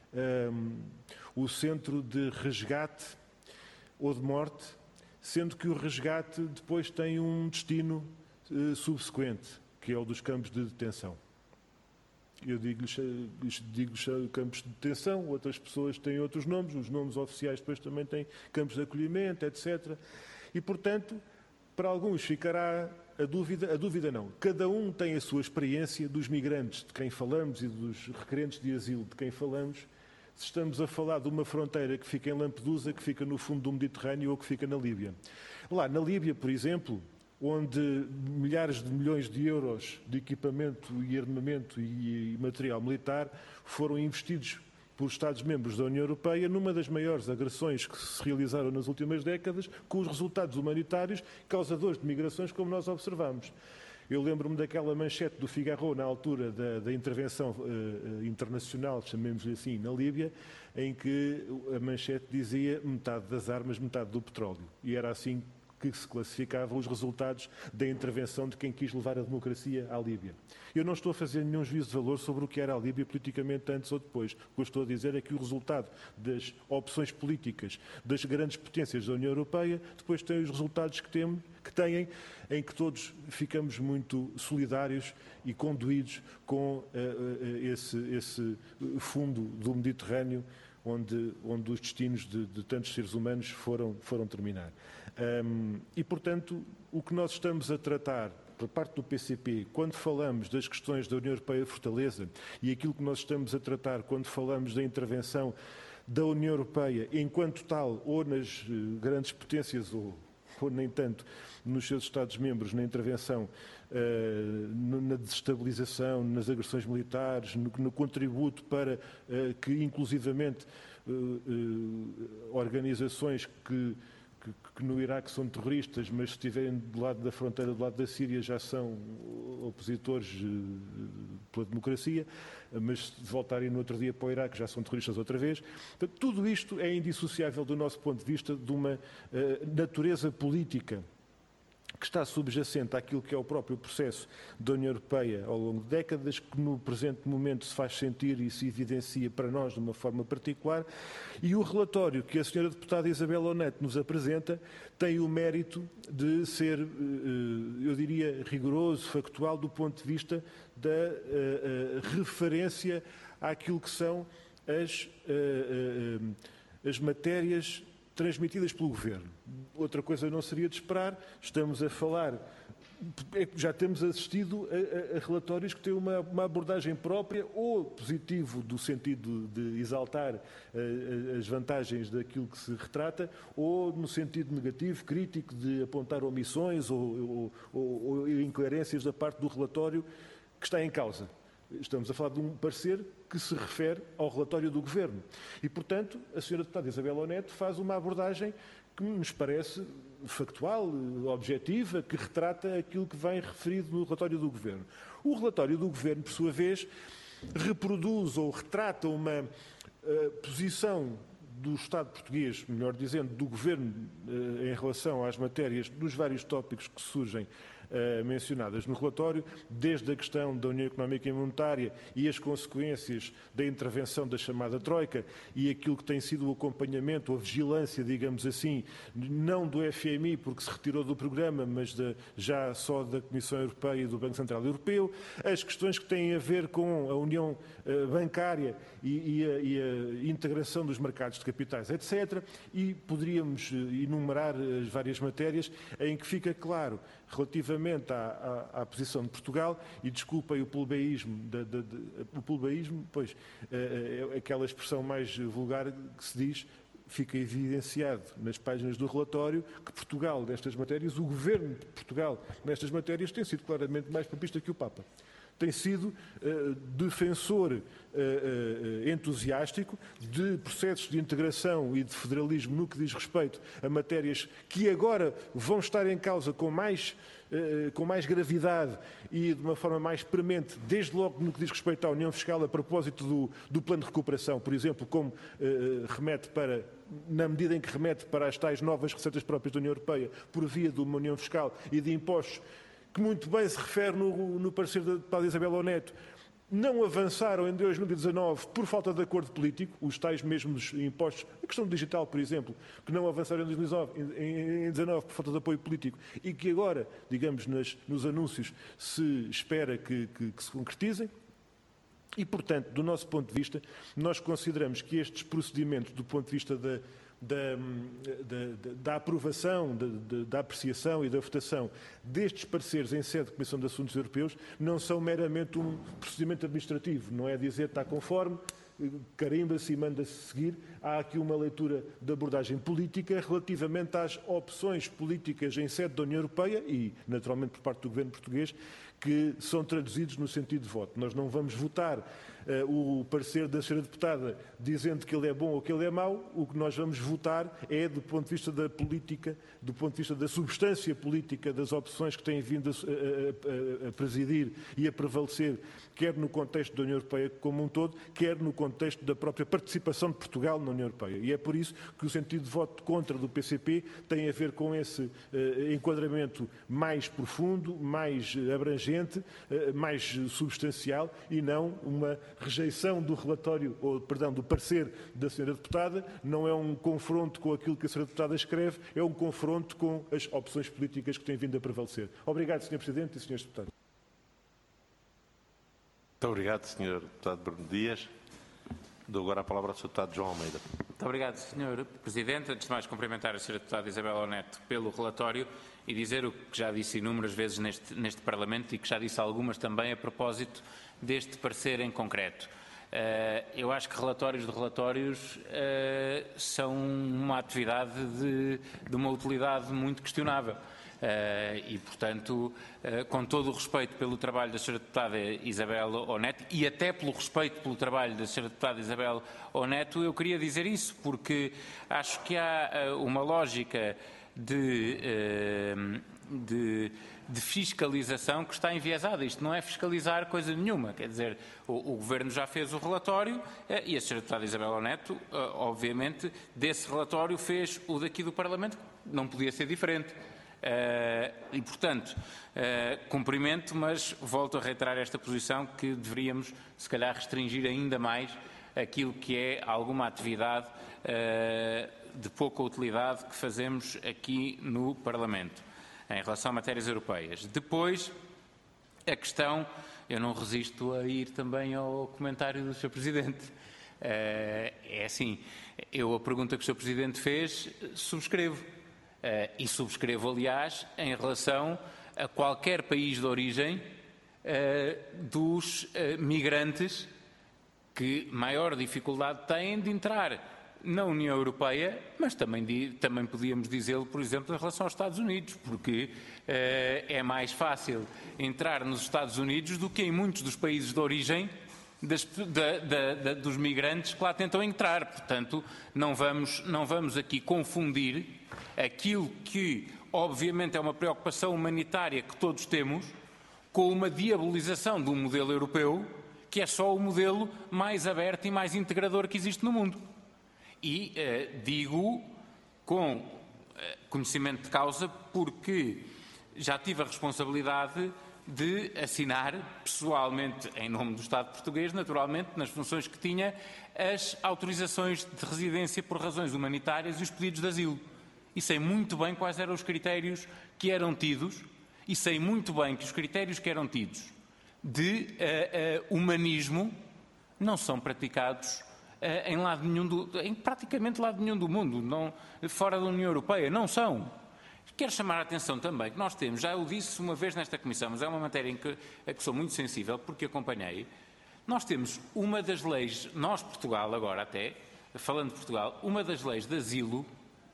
G: o centro de resgate ou de morte, sendo que o resgate depois tem um destino subsequente, que é o dos campos de detenção. Eu digo-lhes campos de detenção, outras pessoas têm outros nomes, os nomes oficiais depois também têm campos de acolhimento, etc. E, portanto, para alguns ficará a dúvida não. Cada um tem a sua experiência dos migrantes de quem falamos e dos requerentes de asilo de quem falamos, se estamos a falar de uma fronteira que fica em Lampedusa, que fica no fundo do Mediterrâneo ou que fica na Líbia. Lá na Líbia, por exemplo, onde milhares de milhões de euros de equipamento e armamento e material militar foram investidos por Estados-membros da União Europeia numa das maiores agressões que se realizaram nas últimas décadas, com os resultados humanitários causadores de migrações, como nós observamos. Eu lembro-me daquela manchete do Figaro na altura da intervenção internacional, chamemos-lhe assim, na Líbia, em que a manchete dizia metade das armas, metade do petróleo. E era assim que se classificavam os resultados da intervenção de quem quis levar a democracia à Líbia. Eu não estou a fazer nenhum juízo de valor sobre o que era a Líbia politicamente antes ou depois. O que eu estou a dizer é que o resultado das opções políticas das grandes potências da União Europeia depois tem os resultados que têm, em que todos ficamos muito solidários e conduídos com esse fundo do Mediterrâneo onde os destinos de tantos seres humanos foram terminar. E, portanto, o que nós estamos a tratar por parte do PCP, quando falamos das questões da União Europeia-Fortaleza e aquilo que nós estamos a tratar quando falamos da intervenção da União Europeia enquanto tal, ou nas grandes potências, ou nem tanto, nos seus Estados-membros, na intervenção, na desestabilização, nas agressões militares, no contributo para que, inclusivamente, organizações que no Iraque são terroristas, mas se estiverem do lado da fronteira, do lado da Síria, já são opositores pela democracia, mas se voltarem no outro dia para o Iraque, já são terroristas outra vez. Portanto, tudo isto é indissociável do nosso ponto de vista de uma natureza política que está subjacente àquilo que é o próprio processo da União Europeia ao longo de décadas, que no presente momento se faz sentir e se evidencia para nós de uma forma particular, e o relatório que a Sra. Deputada Isabela Neto nos apresenta tem o mérito de ser, eu diria, rigoroso, factual, do ponto de vista da referência àquilo que são as matérias transmitidas pelo Governo. Outra coisa não seria de esperar, estamos a falar, já temos assistido a relatórios que têm uma abordagem própria, ou positivo do sentido de exaltar as vantagens daquilo que se retrata, ou no sentido negativo, crítico, de apontar omissões ou incoerências da parte do relatório que está em causa. Estamos a falar de um parecer que se refere ao relatório do Governo. E, portanto, a Sra. Deputada Isabela Neto faz uma abordagem que nos parece factual, objetiva, que retrata aquilo que vem referido no relatório do Governo. O relatório do Governo, por sua vez, reproduz ou retrata uma posição do Estado português, melhor dizendo, do Governo, em relação às matérias dos vários tópicos que surgem mencionadas no relatório, desde a questão da União Económica e Monetária e as consequências da intervenção da chamada Troika e aquilo que tem sido o acompanhamento, a vigilância, digamos assim, não do FMI, porque se retirou do programa, mas já só da Comissão Europeia e do Banco Central Europeu, as questões que têm a ver com a União Bancária e a integração dos mercados de capitais, etc. E poderíamos enumerar as várias matérias em que fica claro, relativamente à posição de Portugal, e desculpem o plebeísmo, pois é aquela expressão mais vulgar que se diz, fica evidenciado nas páginas do relatório que Portugal, nestas matérias, o governo de Portugal, nestas matérias, tem sido claramente mais papista que o Papa. Tem sido defensor entusiástico de processos de integração e de federalismo no que diz respeito a matérias que agora vão estar em causa com mais gravidade e de uma forma mais premente, desde logo no que diz respeito à União Fiscal, a propósito do plano de recuperação, por exemplo, como remete para, na medida em que remete para as tais novas receitas próprias da União Europeia, por via de uma União Fiscal e de impostos, que muito bem se refere no parecer da deputada Isabel Oneto, não avançaram em 2019 por falta de acordo político, os tais mesmos impostos, a questão digital, por exemplo, que não avançaram em 2019 por falta de apoio político e que agora, digamos, nos anúncios se espera que se concretizem. E, portanto, do nosso ponto de vista, nós consideramos que estes procedimentos, do ponto de vista da aprovação, da apreciação e da votação destes pareceres em sede de Comissão de Assuntos Europeus não são meramente um procedimento administrativo, não é dizer está conforme, carimba-se e manda-se seguir. Há aqui uma leitura de abordagem política relativamente às opções políticas em sede da União Europeia e, naturalmente, por parte do Governo português, que são traduzidos no sentido de voto. Nós não vamos votar o parecer da senhora deputada dizendo que ele é bom ou que ele é mau. O que nós vamos votar é do ponto de vista da política, do ponto de vista da substância política das opções que têm vindo a presidir e a prevalecer, quer no contexto da União Europeia como um todo, quer no contexto da própria participação de Portugal na União Europeia. E é por isso que o sentido de voto contra do PCP tem a ver com esse enquadramento mais profundo, mais abrangente, mais substancial e não uma rejeição do relatório, do parecer da senhora deputada. Não é um confronto com aquilo que a senhora deputada escreve, é um confronto com as opções políticas que têm vindo a prevalecer. Obrigado, Sr. Presidente e Srs. Deputados.
A: Muito obrigado, Sr. Deputado Bruno Dias. Dou agora a palavra ao Sr. Deputado João Almeida.
H: Muito obrigado, Sr. Presidente. Antes de mais, cumprimentar a Sra. Deputada Isabel Oneto pelo relatório e dizer o que já disse inúmeras vezes neste Parlamento e que já disse algumas também a propósito deste parecer em concreto. Eu acho que relatórios de relatórios são uma atividade de uma utilidade muito questionável. E, portanto, com todo o respeito pelo trabalho da Sra. Deputada Isabel Oneto e até pelo respeito pelo trabalho da Sra. Deputada Isabel Oneto, eu queria dizer isso, porque acho que há uma lógica de fiscalização que está enviesada. Isto não é fiscalizar coisa nenhuma. Quer dizer, o Governo já fez o relatório e a Sra. Deputada Isabel Oneto, obviamente, desse relatório fez o daqui do Parlamento. Não podia ser diferente. E, portanto, cumprimento, mas volto a reiterar esta posição que deveríamos, se calhar, restringir ainda mais aquilo que é alguma atividade de pouca utilidade que fazemos aqui no Parlamento, em relação a matérias europeias. Depois, a questão, eu não resisto a ir também ao comentário do Sr. Presidente. É assim, a pergunta que o Sr. Presidente fez, subscrevo. E subscrevo, aliás, em relação a qualquer país de origem dos migrantes que maior dificuldade têm de entrar na União Europeia, mas também podíamos dizê-lo, por exemplo, em relação aos Estados Unidos, porque é mais fácil entrar nos Estados Unidos do que em muitos dos países de origem dos migrantes que lá tentam entrar. Portanto, não vamos aqui confundir aquilo que, obviamente, é uma preocupação humanitária que todos temos com uma diabolização do modelo europeu, que é só o modelo mais aberto e mais integrador que existe no mundo. E digo com conhecimento de causa porque já tive a responsabilidade de assinar pessoalmente, em nome do Estado português, naturalmente, nas funções que tinha, as autorizações de residência por razões humanitárias e os pedidos de asilo. E sei muito bem quais eram os critérios que eram tidos, e sei muito bem que os critérios que eram tidos de humanismo não são praticados em praticamente lado nenhum do mundo, não, fora da União Europeia, não são. Quero chamar a atenção também que nós temos, já o disse uma vez nesta Comissão, mas é uma matéria a que sou muito sensível, porque acompanhei, nós temos uma das leis, nós Portugal agora até, falando de Portugal, uma das leis de asilo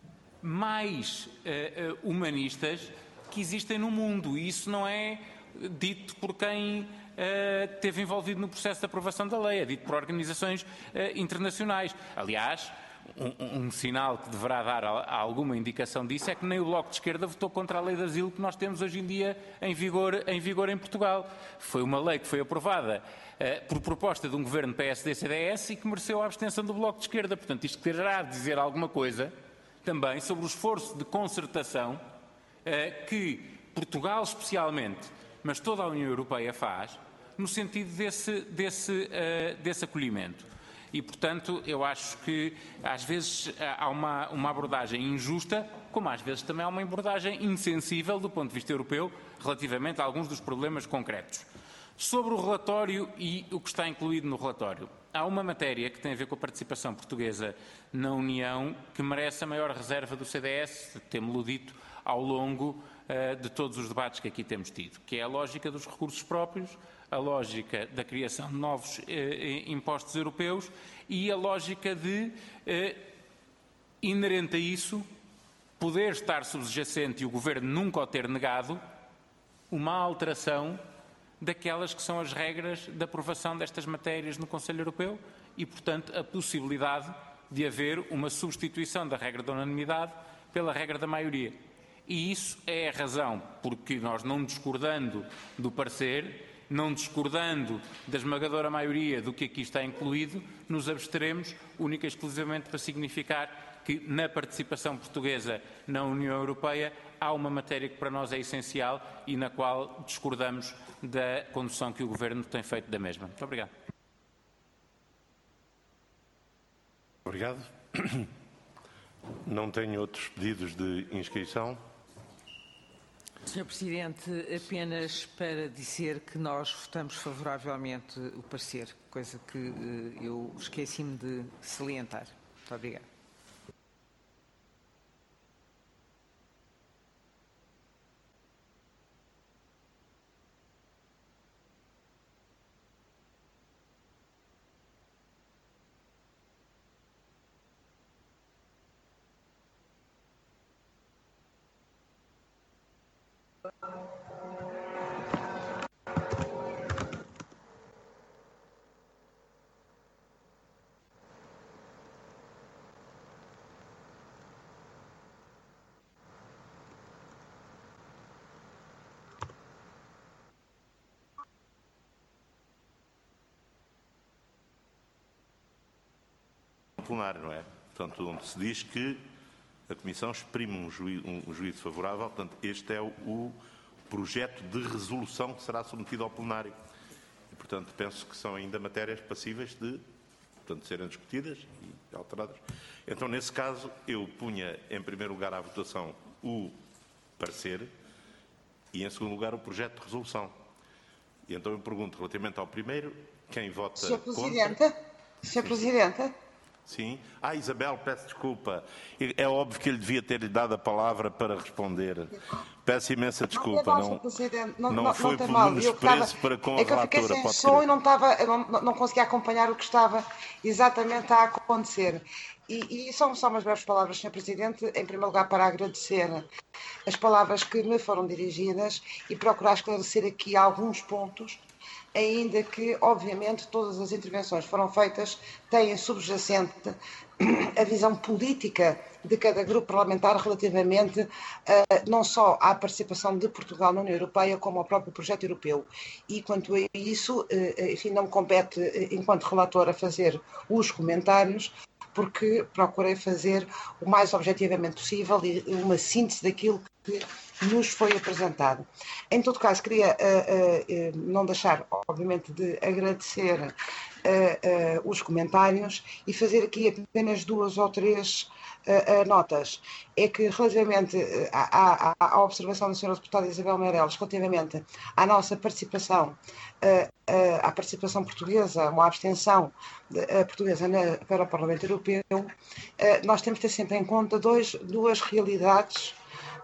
H: mais humanistas que existem no mundo, e isso não é dito por quem esteve envolvido no processo de aprovação da lei, é dito por organizações internacionais. Aliás, um sinal que deverá dar alguma indicação disso é que nem o Bloco de Esquerda votou contra a lei de asilo que nós temos hoje em dia em vigor em Portugal. Foi uma lei que foi aprovada por proposta de um governo PSD-CDS e que mereceu a abstenção do Bloco de Esquerda. Portanto, isto terá de dizer alguma coisa também sobre o esforço de concertação que Portugal especialmente, mas toda a União Europeia faz, no sentido desse acolhimento. E, portanto, eu acho que às vezes há uma abordagem injusta, como às vezes também há uma abordagem insensível do ponto de vista europeu relativamente a alguns dos problemas concretos. Sobre o relatório e o que está incluído no relatório, há uma matéria que tem a ver com a participação portuguesa na União que merece a maior reserva do CDS, temo-lo dito, ao longo de todos os debates que aqui temos tido, que é a lógica dos recursos próprios, a lógica da criação de novos impostos europeus e a lógica de, inerente a isso, poder estar subjacente e o Governo nunca o ter negado, uma alteração daquelas que são as regras de aprovação destas matérias no Conselho Europeu e, portanto, a possibilidade de haver uma substituição da regra da unanimidade pela regra da maioria. E isso é a razão porque nós, não discordando do parecer, não discordando da esmagadora maioria do que aqui está incluído, nos absteremos única e exclusivamente para significar que na participação portuguesa na União Europeia há uma matéria que para nós é essencial e na qual discordamos da condução que o Governo tem feito da mesma. Muito obrigado.
A: Obrigado. Não tenho outros pedidos de inscrição.
D: Sr. Presidente, apenas para dizer que nós votamos favoravelmente o parecer, coisa que eu esqueci-me de salientar. Muito obrigado.
A: Plenário, não é? Portanto, onde se diz que a Comissão exprime um juízo favorável, portanto, este é o projeto de resolução que será submetido ao plenário. E, portanto, penso que são ainda matérias passíveis de, portanto, serem discutidas e alteradas. Então, nesse caso, eu punha, em primeiro lugar, à votação o parecer e, em segundo lugar, o projeto de resolução. E então eu pergunto, relativamente ao primeiro, quem vota
F: Sr. Presidente? Sr. Presidente?
A: Sim. Isabel, peço desculpa. É óbvio que ele devia ter-lhe dado a palavra para responder. Peço imensa desculpa. Não foi por menosprezo para com a relatora.
F: É que eu fiquei sem som e não conseguia acompanhar o que estava exatamente a acontecer. E são só umas breves palavras, Sr. Presidente, em primeiro lugar para agradecer as palavras que me foram dirigidas e procurar esclarecer aqui alguns pontos, ainda que, obviamente, todas as intervenções foram feitas, têm subjacente a visão política de cada grupo parlamentar relativamente não só à participação de Portugal na União Europeia, como ao próprio projeto europeu. E quanto a isso, enfim, não me compete, enquanto relatora, fazer os comentários, porque procurei fazer o mais objetivamente possível e uma síntese daquilo que nos foi apresentado. Em todo caso, queria não deixar, obviamente, de agradecer os comentários e fazer aqui apenas 2 ou 3 notas. É que relativamente à observação da Sra. Deputada Isabel Meireles, relativamente à nossa participação, à participação portuguesa, ou à abstenção portuguesa para o Parlamento Europeu, nós temos de ter sempre em conta duas realidades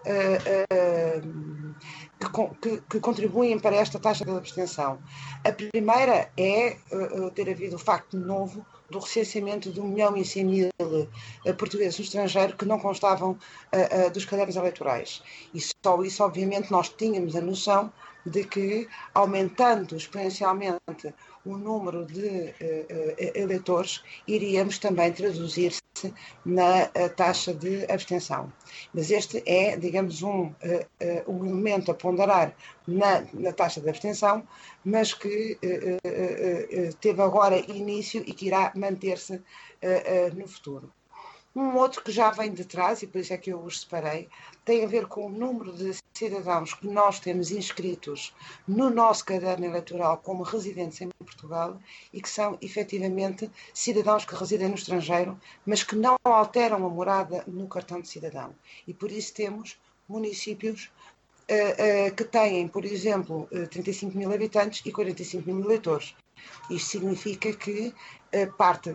F: que contribuem para esta taxa de abstenção. A primeira é ter havido o facto novo do recenseamento de 1.100.000 portugueses no estrangeiro que não constavam dos cadernos eleitorais. E só isso, obviamente, nós tínhamos a noção de que, aumentando exponencialmente o número de eleitores, iríamos também traduzir-se na taxa de abstenção. Mas este é, digamos, um elemento a ponderar na taxa de abstenção, mas que teve agora início e que irá manter-se no futuro. Um outro que já vem de trás, e por isso é que eu os separei, tem a ver com o número de cidadãos que nós temos inscritos no nosso caderno eleitoral como residentes em Portugal e que são, efetivamente, cidadãos que residem no estrangeiro, mas que não alteram a morada no cartão de cidadão. E por isso temos municípios que têm, por exemplo, 35.000 habitantes e 45.000 eleitores. Isto significa que parte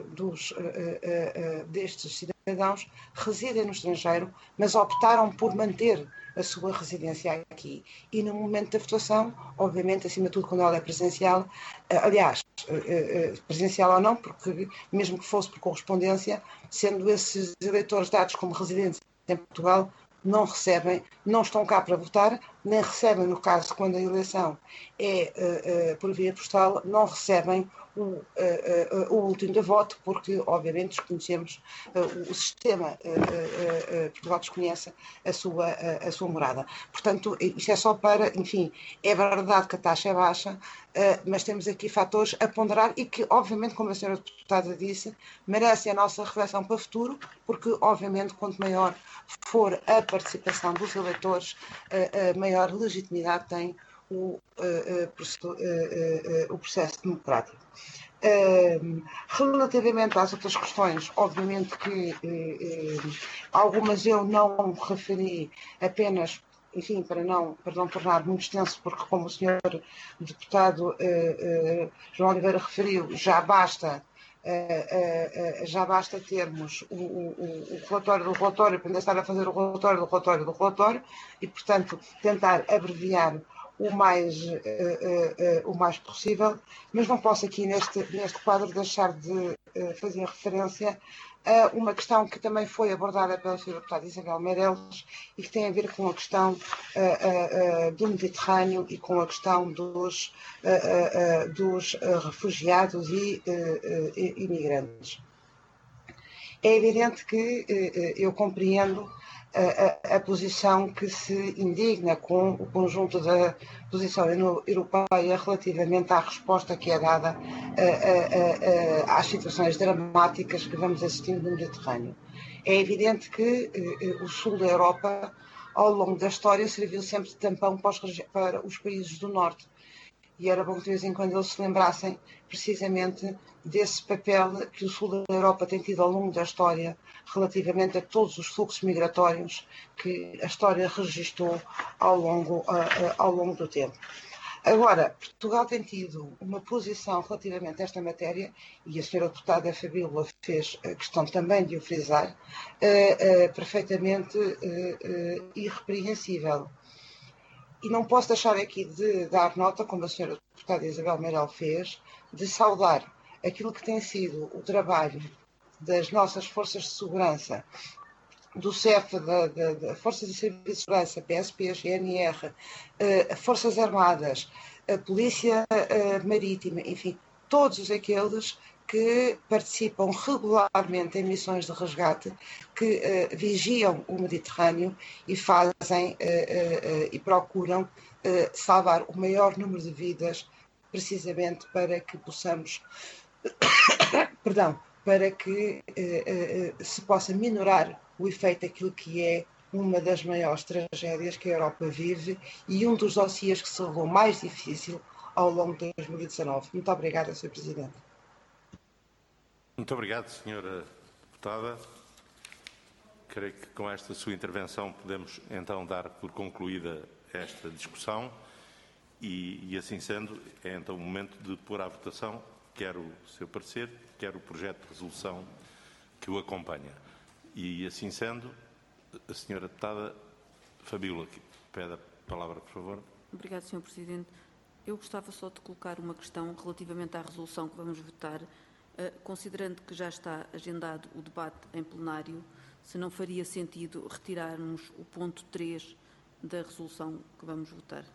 F: destes cidadãos residem no estrangeiro, mas optaram por manter a sua residência aqui. E no momento da votação, obviamente, acima de tudo, quando ela é presencial, aliás, presencial ou não, porque mesmo que fosse por correspondência, sendo esses eleitores dados como residentes em Portugal, não estão cá para votar, nem recebem, no caso, quando a eleição é por via postal, não recebem o último de voto, porque, obviamente, desconhecemos o sistema, Portugal desconhece a sua morada. Portanto, isto é só para, enfim, é verdade que a taxa é baixa, mas temos aqui fatores a ponderar e que, obviamente, como a senhora deputada disse, merecem a nossa reflexão para o futuro, porque, obviamente, quanto maior for a participação dos eleitores, maior legitimidade tem o processo democrático. Relativamente às outras questões, obviamente que algumas eu não referi apenas, enfim, para não tornar muito extenso, porque como o senhor deputado João Oliveira referiu, já basta termos o relatório do relatório, para ainda estar a fazer o relatório do relatório do relatório e, portanto, tentar abreviar o mais possível, mas não posso aqui neste quadro deixar de fazer referência a uma questão que também foi abordada pela senhora deputada Isabel Meireles e que tem a ver com a questão do Mediterrâneo e com a questão dos refugiados e imigrantes. É evidente que eu compreendo a posição que se indigna com o conjunto da posição europeia relativamente à resposta que é dada às situações dramáticas que vamos assistindo no Mediterrâneo. É evidente que o sul da Europa, ao longo da história, serviu sempre de tampão para os países do norte. E era bom que de vez em quando eles se lembrassem precisamente desse papel que o sul da Europa tem tido ao longo da história relativamente a todos os fluxos migratórios que a história registrou ao longo do tempo. Agora, Portugal tem tido uma posição relativamente a esta matéria, e a senhora deputada Fabíola fez a questão também de o frisar, perfeitamente irrepreensível. E não posso deixar aqui de dar nota, como a senhora deputada Isabel Meireles fez, de saudar aquilo que tem sido o trabalho das nossas forças de segurança, do CEF, da Forças e Serviços de Segurança, PSP, GNR, Forças Armadas, a Polícia Marítima, enfim, todos aqueles que participam regularmente em missões de resgate, que vigiam o Mediterrâneo e fazem e procuram salvar o maior número de vidas, precisamente para que possamos, para que se possa minorar o efeito daquilo que é uma das maiores tragédias que a Europa vive e um dos dossiês que se revelou mais difícil ao longo de 2019. Muito obrigada, Sr. Presidente.
A: Muito obrigado, Sra. Deputada. Creio que com esta sua intervenção podemos então dar por concluída esta discussão e assim sendo, é então o momento de pôr à votação quer o seu parecer, quer o projeto de resolução que o acompanha. E assim sendo, a Sra. Deputada Fabíola, pede a palavra, por favor.
E: Obrigado, Sr. Presidente. Eu gostava só de colocar uma questão relativamente à resolução que vamos votar, considerando que já está agendado o debate em plenário, se não faria sentido retirarmos o ponto 3 da resolução que vamos votar.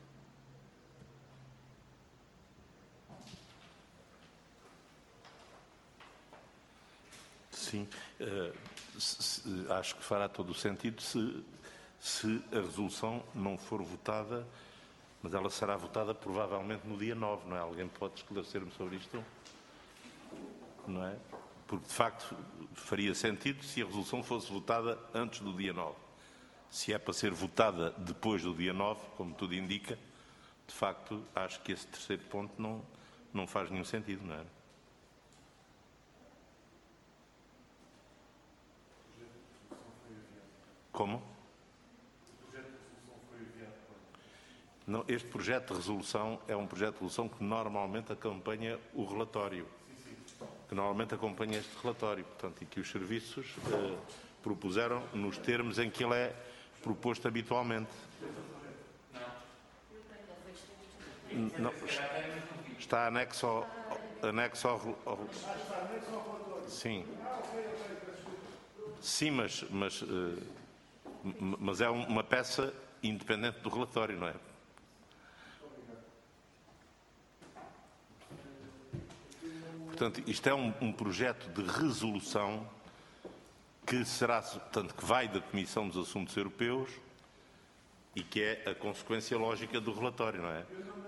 A: Sim, acho que fará todo o sentido se a resolução não for votada, mas ela será votada provavelmente no dia 9, não é? Alguém pode esclarecer-me sobre isto? Não é? Porque, de facto, faria sentido se a resolução fosse votada antes do dia 9. Se é para ser votada depois do dia 9, como tudo indica, de facto, acho que esse terceiro ponto não faz nenhum sentido, não é? Como? Não, este projeto de resolução é um projeto de resolução que normalmente acompanha o relatório. Que normalmente acompanha este relatório, portanto, e que os serviços propuseram nos termos em que ele é proposto habitualmente. Não, está anexo ao... Sim. Sim, mas é uma peça independente do relatório, não é? Portanto, isto é um projeto de resolução que será, portanto, que vai da Comissão dos Assuntos Europeus e que é a consequência lógica do relatório, não é?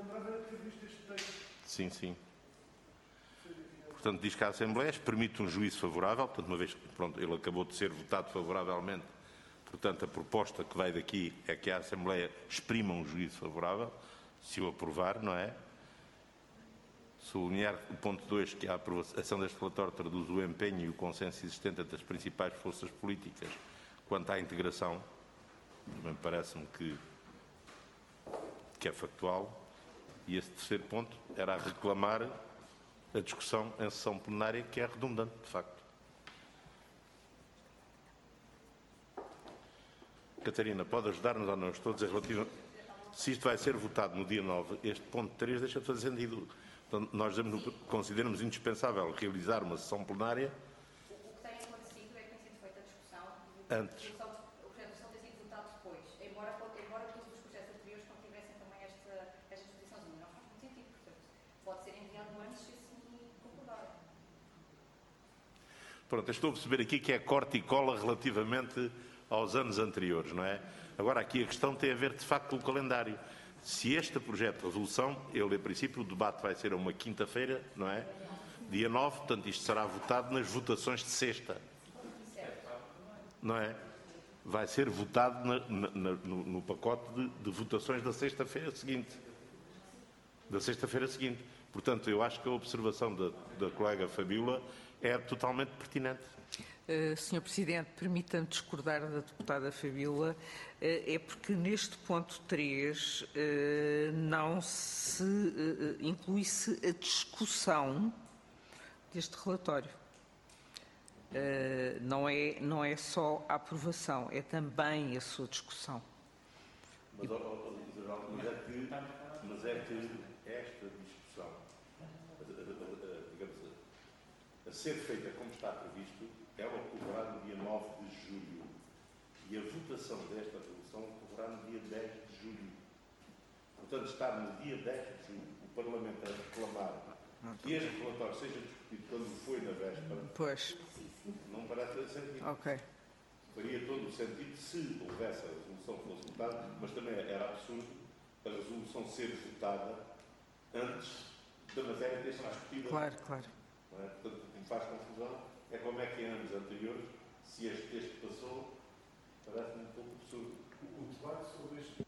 A: Sim, sim. Portanto, diz que a Assembleia permite um juízo favorável, portanto, uma vez que pronto, ele acabou de ser votado favoravelmente, portanto, a proposta que vai daqui é que a Assembleia exprima um juízo favorável, se o aprovar, não é? Sublinhar o ponto 2, que a aprovação deste relatório traduz o empenho e o consenso existente entre as principais forças políticas quanto à integração. Também parece-me que é factual. E esse terceiro ponto era a reclamar a discussão em sessão plenária, que é redundante, de facto. Catarina, pode ajudar-nos ou não? Estou a dizer relativo... Se isto vai ser votado no dia 9, este ponto 3 deixa de fazer sentido. Portanto, nós consideramos indispensável realizar uma sessão plenária.
I: O que tem acontecido é que tem sido feita a discussão.
A: Antes.
I: O projeto de resolução tem sido votado depois, embora todos os projetos anteriores contivessem também esta disposiçãozinha. Não faz muito sentido, portanto, pode ser enviado antes se assim concordar.
A: Pronto, eu estou a perceber aqui que é corte e cola relativamente aos anos anteriores, não é? Agora, aqui a questão tem a ver, de facto, com o calendário. Se este projeto de resolução, ele, a princípio, o debate vai ser a uma quinta-feira, não é? Dia 9, portanto, isto será votado nas votações de sexta. Não é? Vai ser votado no pacote de votações da sexta-feira seguinte. Da sexta-feira seguinte. Portanto, eu acho que a observação da colega Fabíola é totalmente pertinente.
D: Sr. Presidente, permita-me discordar da deputada Fabíola, é porque neste ponto 3 não se inclui-se a discussão deste relatório. Não é só a aprovação, é também a sua discussão.
A: Mas é que esta discussão, digamos, a ser feita como está previsto, ela ocorrerá no dia 9 de julho e a votação desta resolução ocorrerá no dia 10 de julho. Portanto, está no dia 10 de julho o Parlamento a reclamar que este relatório seja discutido quando foi na véspera.
D: Pois.
A: Não parece ter sentido.
D: Ok.
A: Faria todo o sentido se houvesse a resolução que fosse votada, mas também era absurdo a resolução ser votada antes da matéria ter sido discutida.
D: Claro, claro.
A: Não é? Portanto, o que me faz confusão é como é que em anos anteriores, se este passou, a Parece-me um pouco absurdo.
G: O debate sobre este...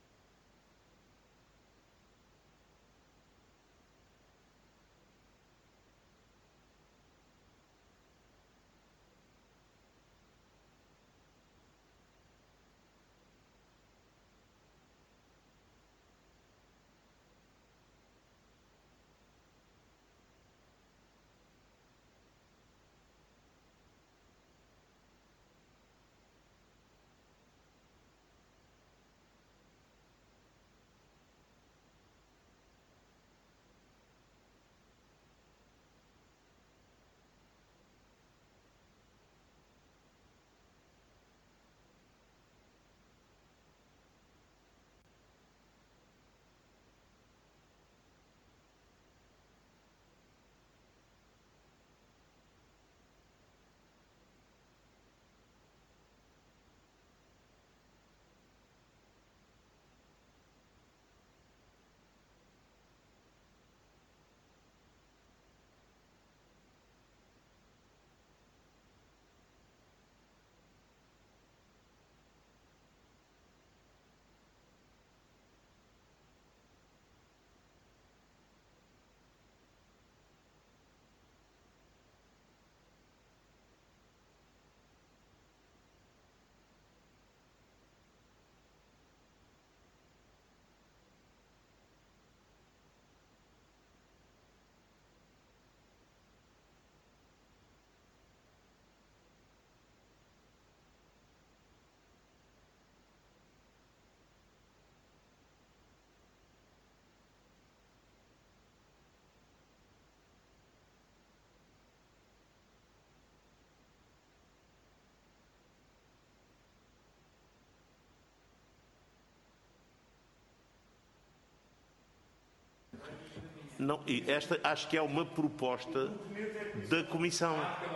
A: Não, e esta acho que é uma proposta da Comissão.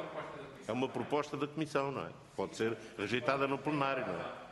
A: É uma proposta da Comissão, não é? Pode ser rejeitada no plenário, não é?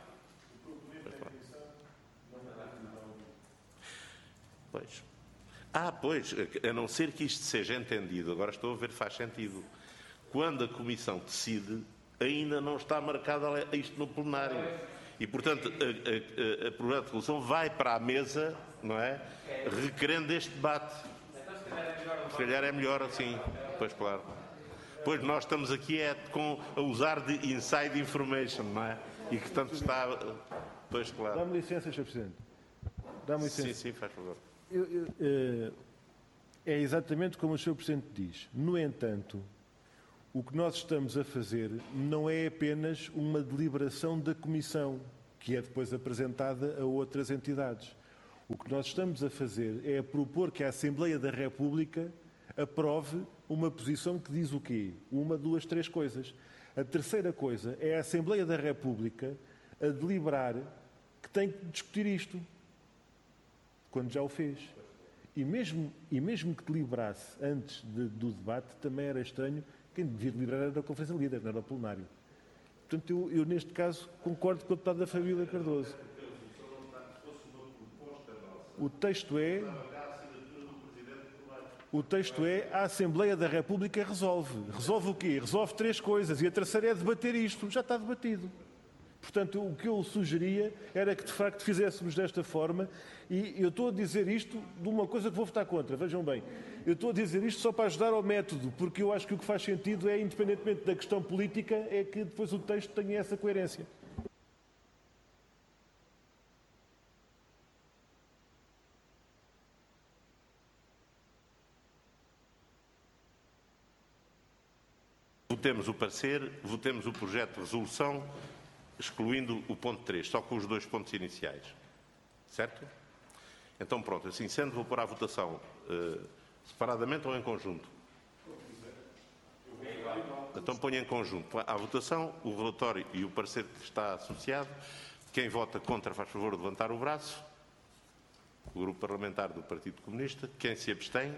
A: Pois. Pois, a não ser que isto seja entendido, agora estou a ver, faz sentido. Quando a Comissão decide, ainda não está marcado isto no plenário. E, portanto, a programa de resolução vai para a mesa, não é? Requerendo este debate. Se calhar é melhor assim. Pois, claro. Pois nós estamos aqui a usar de inside information, não é? E que tanto está... Pois, claro.
G: Dá-me licença, Sr. Presidente. Dá-me licença.
A: Sim, sim, faz favor.
G: É exatamente como o Sr. Presidente diz. No entanto, o que nós estamos a fazer não é apenas uma deliberação da Comissão, que é depois apresentada a outras entidades. O que nós estamos a fazer é a propor que a Assembleia da República aprove uma posição que diz o quê? Uma, duas, três coisas. A terceira coisa é a Assembleia da República a deliberar que tem que discutir isto, quando já o fez. E mesmo que deliberasse antes do debate, também era estranho. Quem devia deliberar era a Conferência de Líderes, não era o plenário. Portanto, eu neste caso concordo com o deputado da Família Cardoso. O texto é a Assembleia da República resolve. Resolve o quê? Resolve três coisas e a terceira é debater isto. Já está debatido. Portanto, o que eu sugeria era que, de facto, fizéssemos desta forma, e eu estou a dizer isto de uma coisa que vou votar contra, vejam bem. Eu estou a dizer isto só para ajudar ao método, porque eu acho que o que faz sentido é, independentemente da questão política, é que depois o texto tenha essa coerência.
A: Votemos o parecer, votemos o projeto de resolução, excluindo o ponto 3, só com os dois pontos iniciais. Certo? Então, pronto, assim sendo, vou pôr à votação separadamente ou em conjunto? Então ponho em conjunto à votação o relatório e o parecer que está associado. Quem vota contra faz favor de levantar o braço. O grupo parlamentar do Partido Comunista. Quem se abstém?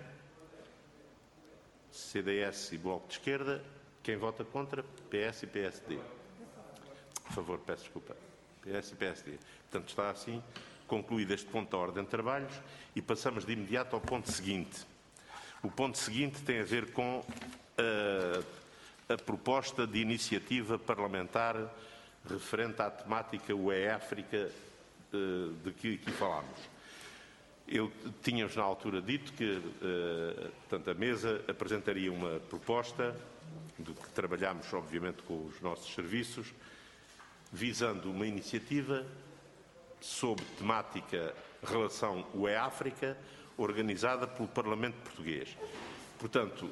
A: CDS e Bloco de Esquerda. Quem vota contra? PS e PSD. Por favor, peço desculpa. PS e PSD. Portanto, está assim concluído este ponto da ordem de trabalhos e passamos de imediato ao ponto seguinte. O ponto seguinte tem a ver com a proposta de iniciativa parlamentar referente à temática UE-África de que aqui falámos. Tínhamos na altura dito que portanto, a mesa apresentaria uma proposta, de que trabalhámos obviamente com os nossos serviços, visando uma iniciativa sobre temática relação UE-África, organizada pelo Parlamento Português. Portanto,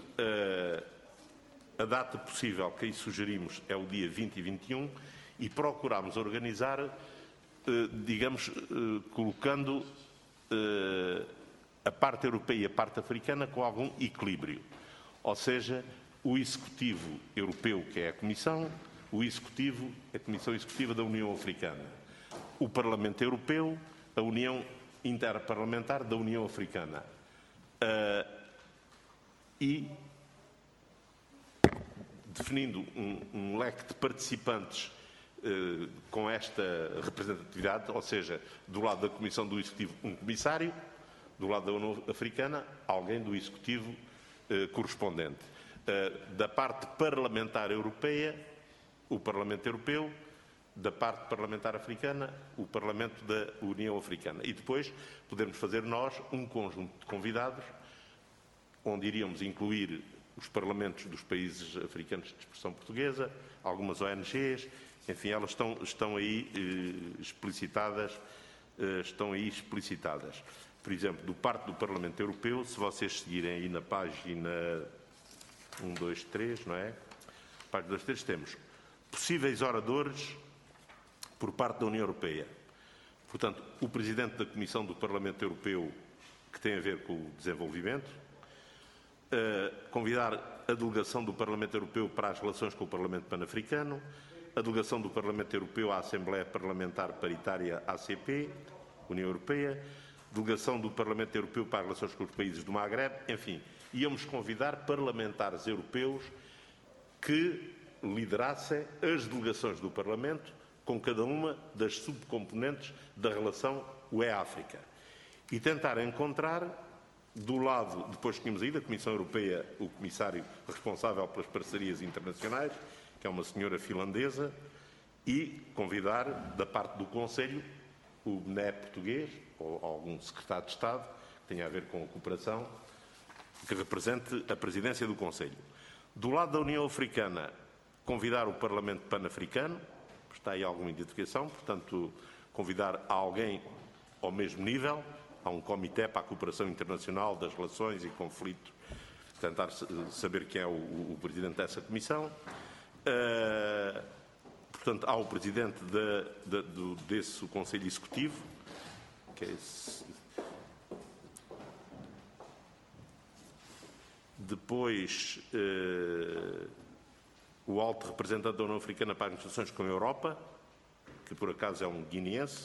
A: a data possível que aí sugerimos é o dia 20 e 21 e procurámos organizar, digamos, colocando a parte europeia e a parte africana com algum equilíbrio. Ou seja, o Executivo Europeu, que é a Comissão, a Comissão Executiva da União Africana, o Parlamento Europeu, a União Interparlamentar da União Africana. E definindo um leque de participantes com esta representatividade, ou seja, do lado da Comissão do Executivo, um comissário, do lado da União Africana, alguém do Executivo correspondente. Da parte parlamentar europeia, o Parlamento Europeu, da parte parlamentar africana, o Parlamento da União Africana. E depois podemos fazer nós um conjunto de convidados, onde iríamos incluir os parlamentos dos países africanos de expressão portuguesa, algumas ONGs, enfim, elas estão aí explicitadas. Por exemplo, do parte do Parlamento Europeu, se vocês seguirem aí na página 1, 2, 3, não é? Página 2, 3, temos possíveis oradores por parte da União Europeia. Portanto, o Presidente da Comissão do Parlamento Europeu, que tem a ver com o desenvolvimento, convidar a delegação do Parlamento Europeu para as relações com o Parlamento Pan-Africano, a delegação do Parlamento Europeu à Assembleia Parlamentar Paritária ACP, União Europeia, delegação do Parlamento Europeu para as relações com os países do Magreb, enfim, íamos convidar parlamentares europeus que liderassem as delegações do Parlamento com cada uma das subcomponentes da relação UE-África e tentar encontrar do lado, depois tínhamos aí da Comissão Europeia, o comissário responsável pelas parcerias internacionais, que é uma senhora finlandesa, e convidar da parte do Conselho o BNE português, ou algum secretário de Estado, que tenha a ver com a cooperação, que represente a presidência do Conselho. Do lado da União Africana, convidar o Parlamento Pan-Africano, está aí alguma identificação, portanto, convidar alguém ao mesmo nível, há um comitê para a cooperação internacional das relações e conflitos, tentar saber quem é o presidente dessa comissão. Portanto, há o presidente desse Conselho Executivo, que é esse. Depois, o alto representante da União Africana para as negociações com a Europa, que por acaso é um guineense,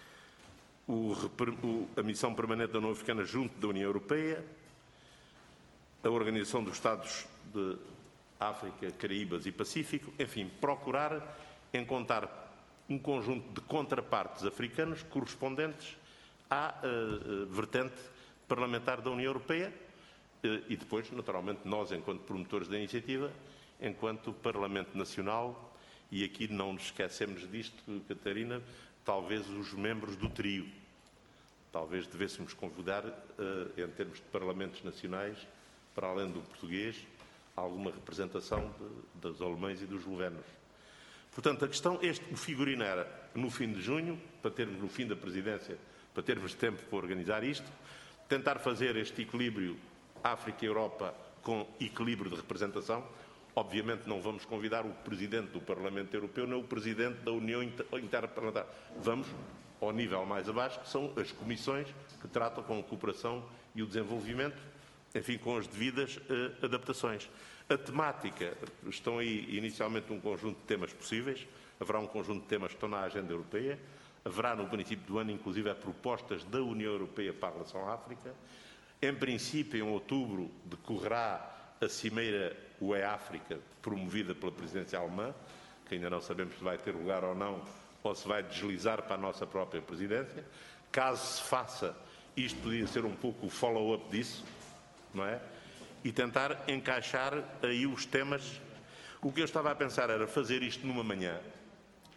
A: a missão permanente da União Africana junto da União Europeia, a Organização dos Estados de África, Caraíbas e Pacífico, enfim, procurar encontrar um conjunto de contrapartes africanos correspondentes à vertente parlamentar da União Europeia e depois, naturalmente, nós, enquanto promotores da iniciativa, enquanto Parlamento Nacional, e aqui não nos esquecemos disto, Catarina, talvez os membros do trio. Talvez devêssemos convidar, em termos de parlamentos nacionais, para além do português, alguma representação dos alemães e dos eslovenos. Portanto, a questão, o figurino era no fim de junho, para termos no fim da presidência, para termos tempo para organizar isto, tentar fazer este equilíbrio África-Europa com equilíbrio de representação. Obviamente não vamos convidar o Presidente do Parlamento Europeu nem o Presidente da União Interparlamentar. Vamos ao nível mais abaixo, que são as comissões que tratam com a cooperação e o desenvolvimento, enfim, com as devidas adaptações. A temática, estão aí inicialmente um conjunto de temas possíveis, haverá um conjunto de temas que estão na agenda europeia, haverá no princípio do ano, inclusive, propostas da União Europeia para a relação à África. Em princípio, em outubro, decorrerá a Cimeira UE-África, promovida pela presidência alemã, que ainda não sabemos se vai ter lugar ou não, ou se vai deslizar para a nossa própria presidência. Caso se faça, isto podia ser um pouco o follow-up disso, não é? E tentar encaixar aí os temas. O que eu estava a pensar era fazer isto numa manhã,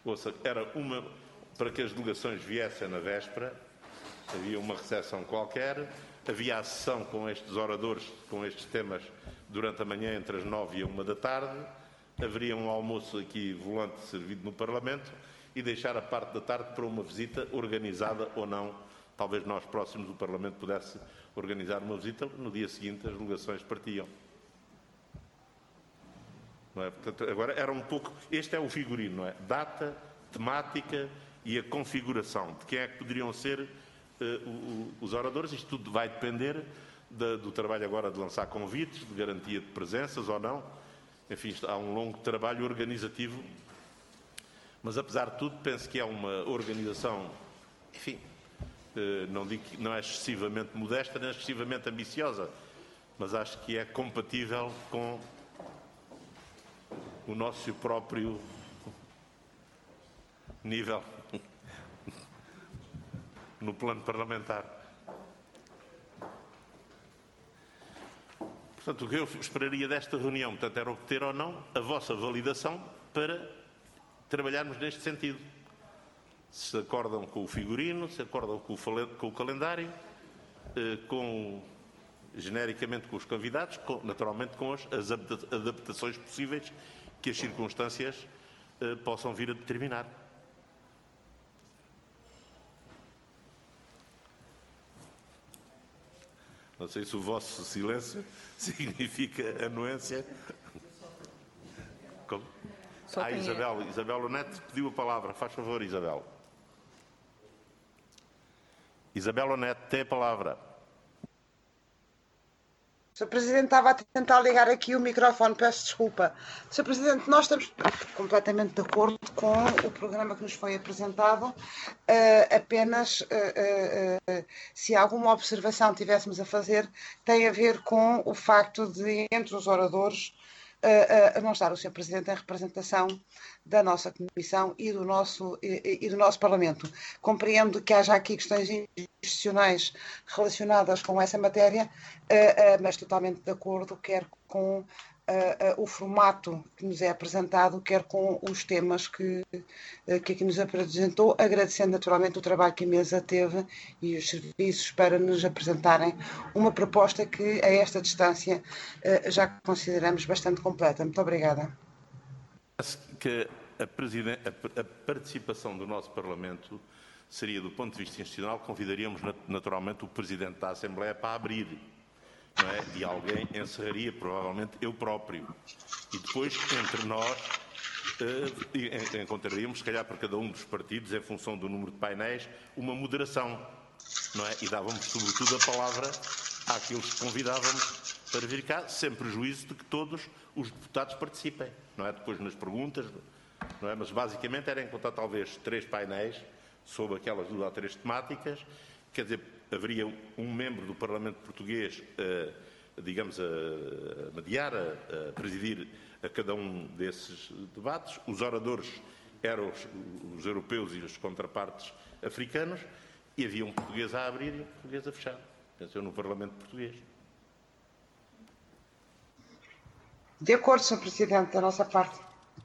A: Ouça, era uma para que as delegações viessem na véspera, havia uma recepção qualquer, havia a sessão com estes oradores, com estes temas, durante a manhã entre as 9 e a 1 da tarde, haveria um almoço aqui volante servido no Parlamento e deixar a parte da tarde para uma visita organizada ou não. Talvez nós próximos do Parlamento pudesse organizar uma visita, no dia seguinte as delegações partiam. Não é? Portanto, agora era um pouco, este é o figurino, não é? Data, temática e a configuração de quem é que poderiam ser os oradores. Isto tudo vai depender do trabalho agora de lançar convites, de garantia de presenças ou não. Enfim, há um longo trabalho organizativo, mas apesar de tudo penso que é uma organização, enfim, não digo que não é excessivamente modesta, nem excessivamente ambiciosa, mas acho que é compatível com o nosso próprio nível no plano parlamentar. Portanto, o que eu esperaria desta reunião, portanto, era obter ou não a vossa validação para trabalharmos neste sentido. Se acordam com o figurino, se acordam com o calendário, genericamente com os convidados, naturalmente com as adaptações possíveis que as circunstâncias possam vir a determinar. Não sei se o vosso silêncio significa anuência. Como? Isabel Onete pediu a palavra. Faz favor, Isabel. Isabel Onete tem a palavra.
F: Sr. Presidente, estava a tentar ligar aqui o microfone, peço desculpa. Sr. Presidente, nós estamos completamente de acordo com o programa que nos foi apresentado. Apenas, se alguma observação tivéssemos a fazer, tem a ver com o facto de, entre os oradores, não estar o Sr. Presidente em representação da nossa Comissão e do nosso Parlamento. Compreendo que haja aqui questões institucionais relacionadas com essa matéria, mas totalmente de acordo, quer com o formato que nos é apresentado, quer com os temas que aqui nos apresentou, agradecendo naturalmente o trabalho que a mesa teve e os serviços para nos apresentarem uma proposta que, a esta distância, já consideramos bastante completa. Muito obrigada.
A: Que a participação do nosso Parlamento seria, do ponto de vista institucional, convidaríamos naturalmente o Presidente da Assembleia para abrir. Não é? E alguém encerraria, provavelmente eu próprio. E depois, entre nós, encontraríamos, se calhar para cada um dos partidos, em função do número de painéis, uma moderação. Não é? E dávamos, sobretudo, a palavra àqueles que convidávamos para vir cá, sem prejuízo de que todos os deputados participem. Não é? Depois nas perguntas, não é? Mas basicamente era encontrar talvez 3 painéis sobre aquelas 2 ou 3 temáticas. Quer dizer, haveria um membro do Parlamento Português, digamos, a mediar, a presidir a cada um desses debates. Os oradores eram os europeus e os contrapartes africanos, e havia um português a abrir e um português a fechar. Pensou no Parlamento Português.
F: De acordo, Sr. Presidente, da nossa parte.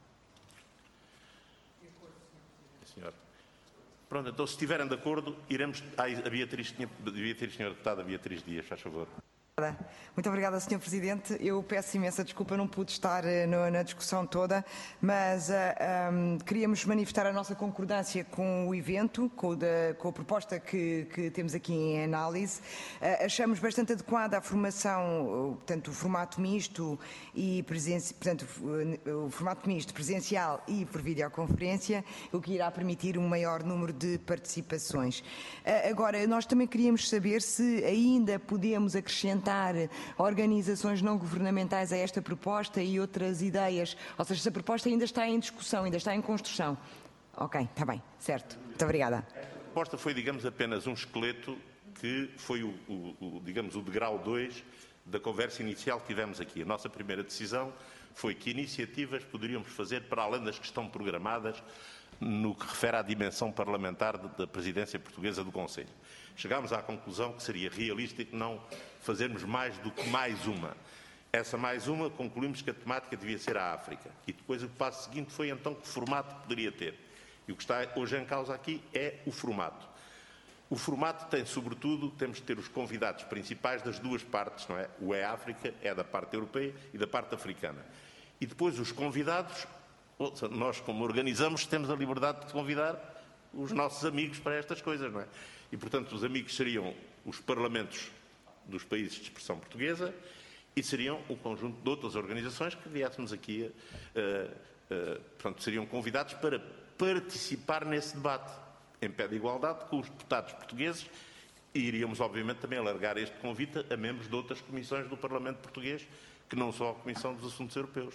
A: Senhor. Pronto, então se estiverem de acordo, iremos... a Beatriz, senhora deputada Beatriz Dias, faz favor.
J: Muito obrigada, Sr. Presidente. Eu peço imensa desculpa, não pude estar na discussão toda, mas queríamos manifestar a nossa concordância com o evento, com a proposta que temos aqui em análise. Achamos bastante adequada a formação, portanto, o formato misto e o formato misto presencial e por videoconferência, o que irá permitir um maior número de participações. Agora, nós também queríamos saber se ainda podemos acrescentar organizações não governamentais a esta proposta e outras ideias. Ou seja, esta proposta ainda está em discussão, ainda está em construção. Ok, está bem, certo. Muito obrigada.
A: A proposta foi, digamos, apenas um esqueleto que foi digamos, o degrau 2 da conversa inicial que tivemos aqui. A nossa primeira decisão foi que iniciativas poderíamos fazer para além das que estão programadas no que refere à dimensão parlamentar da presidência portuguesa do Conselho. Chegámos à conclusão que seria realístico não fazermos mais do que mais uma. Essa mais uma, concluímos que a temática devia ser a África. E depois o passo seguinte foi então que formato poderia ter. E o que está hoje em causa aqui é o formato. O formato tem, sobretudo, temos de ter os convidados principais das duas partes, não é? O E-África é da parte europeia e da parte africana. E depois os convidados, nós como organizamos, temos a liberdade de convidar os nossos amigos para estas coisas, não é? E, portanto, os amigos seriam os parlamentos dos países de expressão portuguesa e seriam um conjunto de outras organizações que viéssemos aqui, portanto, seriam convidados para participar nesse debate, em pé de igualdade com os deputados portugueses, e iríamos, obviamente, também alargar este convite a membros de outras comissões do Parlamento português, que não só a Comissão dos Assuntos Europeus.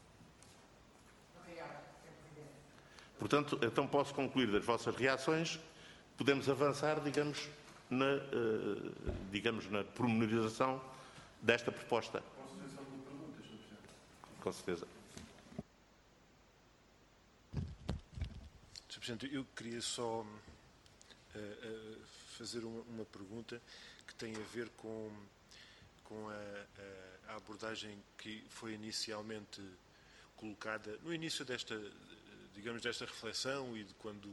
A: Portanto, então posso concluir das vossas reações, podemos avançar, digamos, na pormenorização desta proposta. Com certeza.
G: Sr. Presidente, eu queria só fazer uma pergunta que tem a ver com a abordagem que foi inicialmente colocada no início desta, digamos, desta reflexão e de quando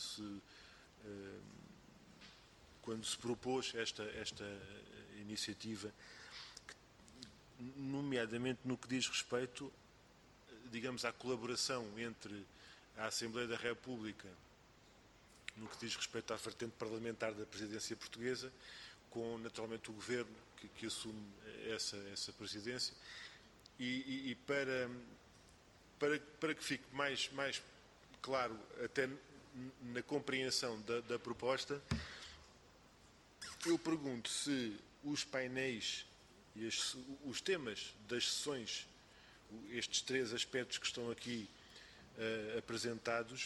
G: se propôs esta iniciativa, nomeadamente no que diz respeito, digamos, à colaboração entre a Assembleia da República, no que diz respeito à vertente parlamentar da presidência portuguesa, com naturalmente o Governo que assume essa presidência, e para que fique mais claro até na compreensão da proposta, eu pergunto se os painéis e os temas das sessões, estes 3 aspectos que estão aqui apresentados,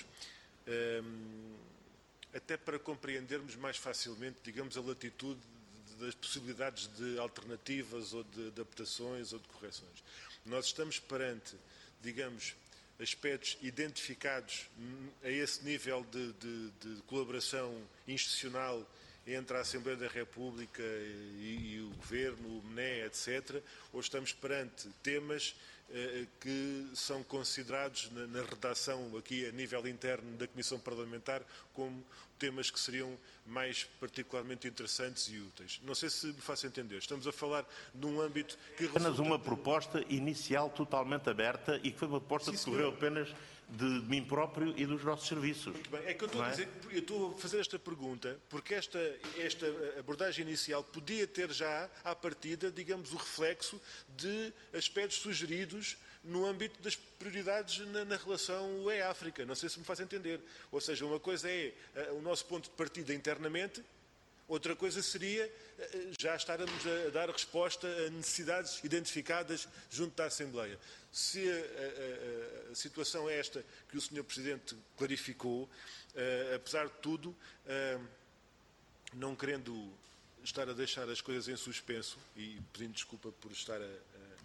G: até para compreendermos mais facilmente, digamos, a latitude das possibilidades de alternativas ou de adaptações ou de correções. Nós estamos perante, digamos, aspectos identificados a esse nível de colaboração institucional entre a Assembleia da República e o Governo, o MNE, etc., ou estamos perante temas que são considerados na redação aqui a nível interno da Comissão Parlamentar como temas que seriam mais particularmente interessantes e úteis. Não sei se me faço entender. Estamos a falar de um âmbito que...
A: Apenas uma proposta inicial totalmente aberta e que foi uma proposta que decorreu apenas de mim próprio e dos nossos serviços.
G: Muito bem. É que eu estou a dizer, eu estou a fazer esta pergunta porque esta abordagem inicial podia ter já, à partida, digamos, o reflexo de aspectos sugeridos no âmbito das prioridades na relação UE-África. Não sei se me faz entender. Ou seja, uma coisa é o nosso ponto de partida internamente, outra coisa seria já estarmos a dar resposta a necessidades identificadas junto da Assembleia. Se a situação é esta que o Sr. Presidente clarificou, apesar de tudo, não querendo estar a deixar as coisas em suspenso e pedindo desculpa por estar a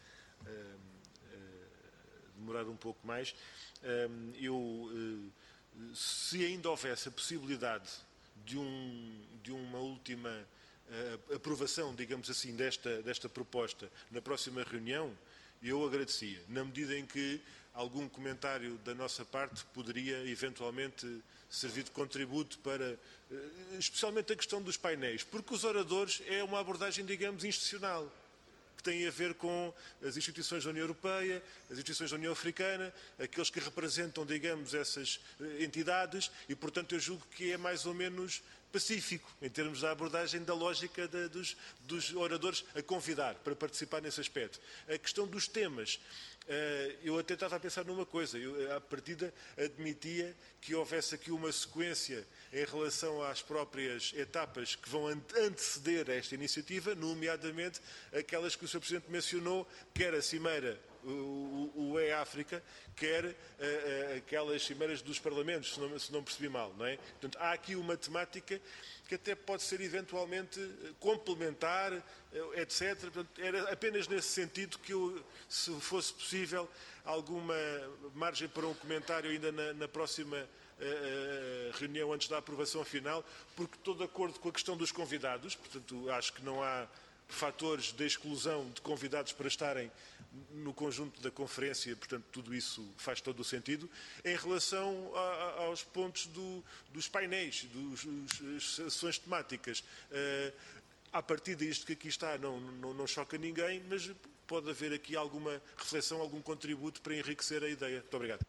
G: demorar um pouco mais, se ainda houvesse a possibilidade de uma última aprovação, digamos assim, desta proposta na próxima reunião, eu agradecia, na medida em que algum comentário da nossa parte poderia eventualmente servir de contributo para, especialmente a questão dos painéis, porque os oradores é uma abordagem, digamos, institucional, que tem a ver com as instituições da União Europeia, as instituições da União Africana, aqueles que representam, digamos, essas entidades, e, portanto, eu julgo que é mais ou menos pacífico, em termos da abordagem da lógica dos oradores a convidar para participar nesse aspecto. A questão dos temas, eu até estava a pensar numa coisa, eu, à partida, admitia que houvesse aqui uma sequência em relação às próprias etapas que vão anteceder a esta iniciativa, nomeadamente aquelas que o Sr. Presidente mencionou, quer a Cimeira, o E-África, quer aquelas cimeiras dos Parlamentos, se não percebi mal, não é? Portanto, há aqui uma temática que até pode ser eventualmente complementar, etc. Portanto, era apenas nesse sentido que eu, se fosse possível, alguma margem para um comentário ainda na próxima reunião antes da aprovação final, porque estou de acordo com a questão dos convidados, portanto, acho que não há fatores de exclusão de convidados para estarem no conjunto da conferência, portanto, tudo isso faz todo o sentido. Em relação aos pontos dos painéis, das sessões temáticas, a partir disto que aqui está, não choca ninguém, mas pode haver aqui alguma reflexão, algum contributo para enriquecer a ideia. Muito obrigado.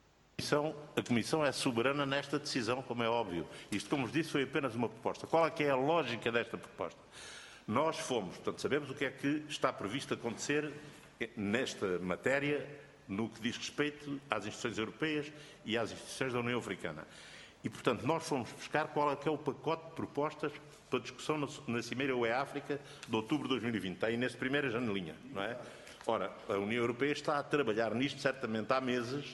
A: A Comissão é soberana nesta decisão, como é óbvio. Isto, como vos disse, foi apenas uma proposta. Qual é que é a lógica desta proposta? Nós fomos, portanto, sabemos o que é que está previsto acontecer nesta matéria, no que diz respeito às instituições europeias e às instituições da União Africana. E, portanto, nós fomos buscar qual é que é o pacote de propostas para discussão na Cimeira UE-África de outubro de 2020. Está aí nessa primeira janelinha, não é? Ora, a União Europeia está a trabalhar nisto certamente há meses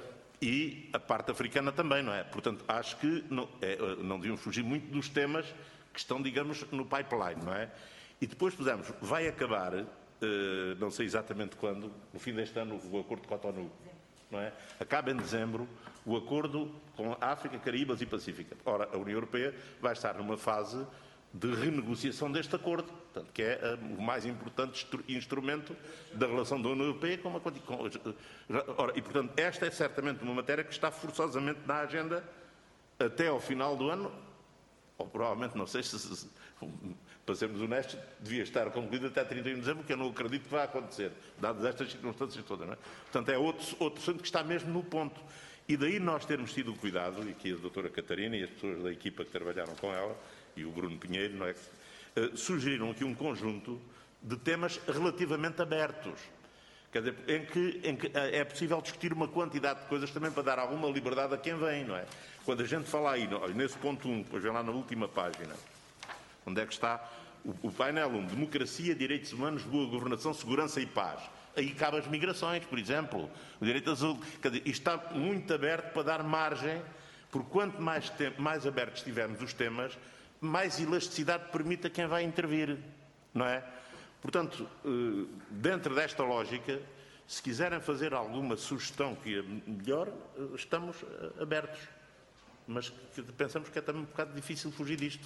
A: e a parte africana também, não é? Portanto, acho que não devíamos fugir muito dos temas que estão, digamos, no pipeline, não é? E depois pusemos, vai acabar, não sei exatamente quando, no fim deste ano, o Acordo de Cotonou, não é? Acaba em dezembro o acordo com a África, Caraíbas e Pacífica. Ora, a União Europeia vai estar numa fase de renegociação deste acordo, portanto, que é o mais importante instrumento da relação da União Europeia com Ora, e, portanto, esta é certamente uma matéria que está forçosamente na agenda até ao final do ano, ou provavelmente, não sei se para sermos honestos, devia estar concluída até 31 de dezembro, que eu não acredito que vá acontecer, dadas estas circunstâncias todas, não é? Portanto, é outro assunto que está mesmo no ponto. E daí nós termos tido o cuidado, e aqui a doutora Catarina e as pessoas da equipa que trabalharam com ela, e o Bruno Pinheiro, não é? Sugeriram aqui um conjunto de temas relativamente abertos. Quer dizer, em que é possível discutir uma quantidade de coisas também para dar alguma liberdade a quem vem, não é? Quando a gente fala aí, nesse ponto 1, depois vem lá na última página, onde é que está o painel 1, democracia, direitos humanos, boa governação, segurança e paz. Aí cabe as migrações, por exemplo, o direito azul. Quer dizer, isto está muito aberto para dar margem, porque quanto mais abertos tivermos os temas, mais elasticidade permite a quem vai intervir, não é? Portanto, dentro desta lógica, se quiserem fazer alguma sugestão que é melhor, estamos abertos. Mas pensamos que é também um bocado difícil fugir disto.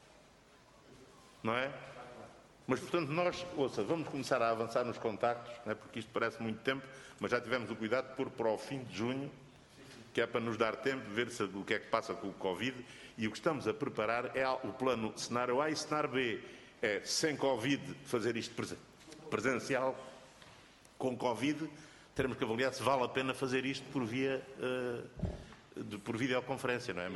A: Não é? Mas, portanto, vamos começar a avançar nos contactos, não é? Porque isto parece muito tempo, mas já tivemos o cuidado de pôr para o fim de junho, que é para nos dar tempo de ver o que é que passa com o Covid, e o que estamos a preparar é o plano cenário A e cenário B. É, sem Covid, fazer isto presencial. Com Covid, teremos que avaliar se vale a pena fazer isto por videoconferência, não é?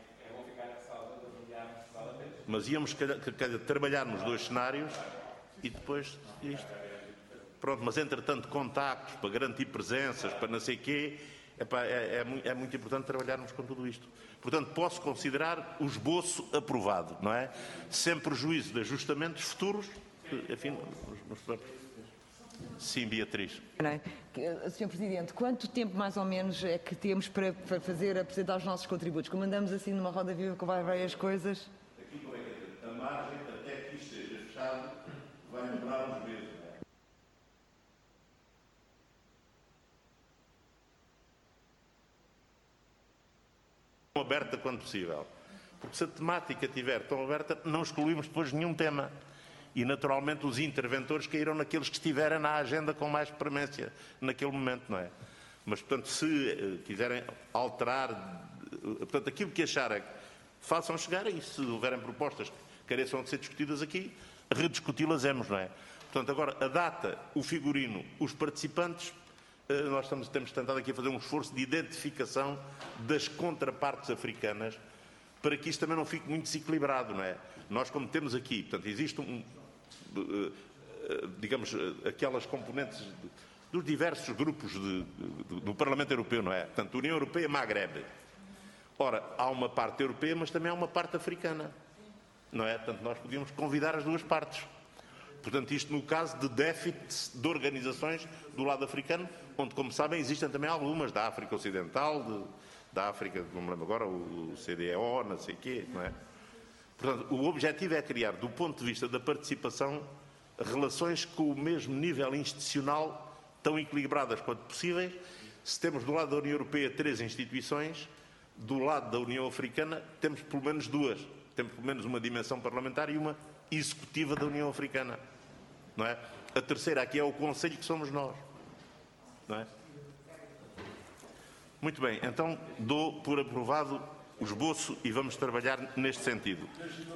A: Mas íamos trabalhar nos dois cenários e depois isto. Pronto, mas entretanto contactos para garantir presenças, para não sei quê, é muito importante trabalharmos com tudo isto. Portanto, posso considerar o esboço aprovado, não é? Sem prejuízo de ajustamentos futuros, enfim, Sim, Beatriz.
J: Sr. Presidente, quanto tempo mais ou menos é que temos para apresentar os nossos contributos? Como andamos assim numa roda viva com várias coisas?
A: Aqui, colega, a margem até que isto seja fechado vai demorar uns meses. Aberta quando possível. Porque se a temática estiver tão aberta, não excluímos depois nenhum tema. E, naturalmente, os interventores caíram naqueles que estiverem na agenda com mais premência naquele momento, não é? Mas, portanto, se quiserem alterar, portanto, aquilo que acharem, façam chegar, e se houverem propostas que careçam de ser discutidas aqui, rediscuti-las-emos, não é? Portanto, agora, a data, o figurino, os participantes, nós temos tentado aqui a fazer um esforço de identificação das contrapartes africanas para que isto também não fique muito desequilibrado, não é? Nós, como temos aqui, portanto, existe digamos, aquelas componentes dos diversos grupos do Parlamento Europeu, não é? Portanto, União Europeia, Magreb. Ora, há uma parte europeia, mas também há uma parte africana, não é? Portanto, nós podíamos convidar as duas partes. Portanto, isto no caso de déficit de organizações do lado africano, onde, como sabem, existem também algumas, da África Ocidental, da África, não me lembro agora, o CDEO, não sei o quê, não é? Portanto, o objetivo é criar, do ponto de vista da participação, relações com o mesmo nível institucional, tão equilibradas quanto possíveis. Se temos do lado da União Europeia 3 instituições, do lado da União Africana temos pelo menos 2. Temos pelo menos uma dimensão parlamentar e uma executiva da União Africana, não é? A terceira aqui é o Conselho, que somos nós. Não é? Muito bem, então dou por aprovado o esboço e vamos trabalhar neste sentido.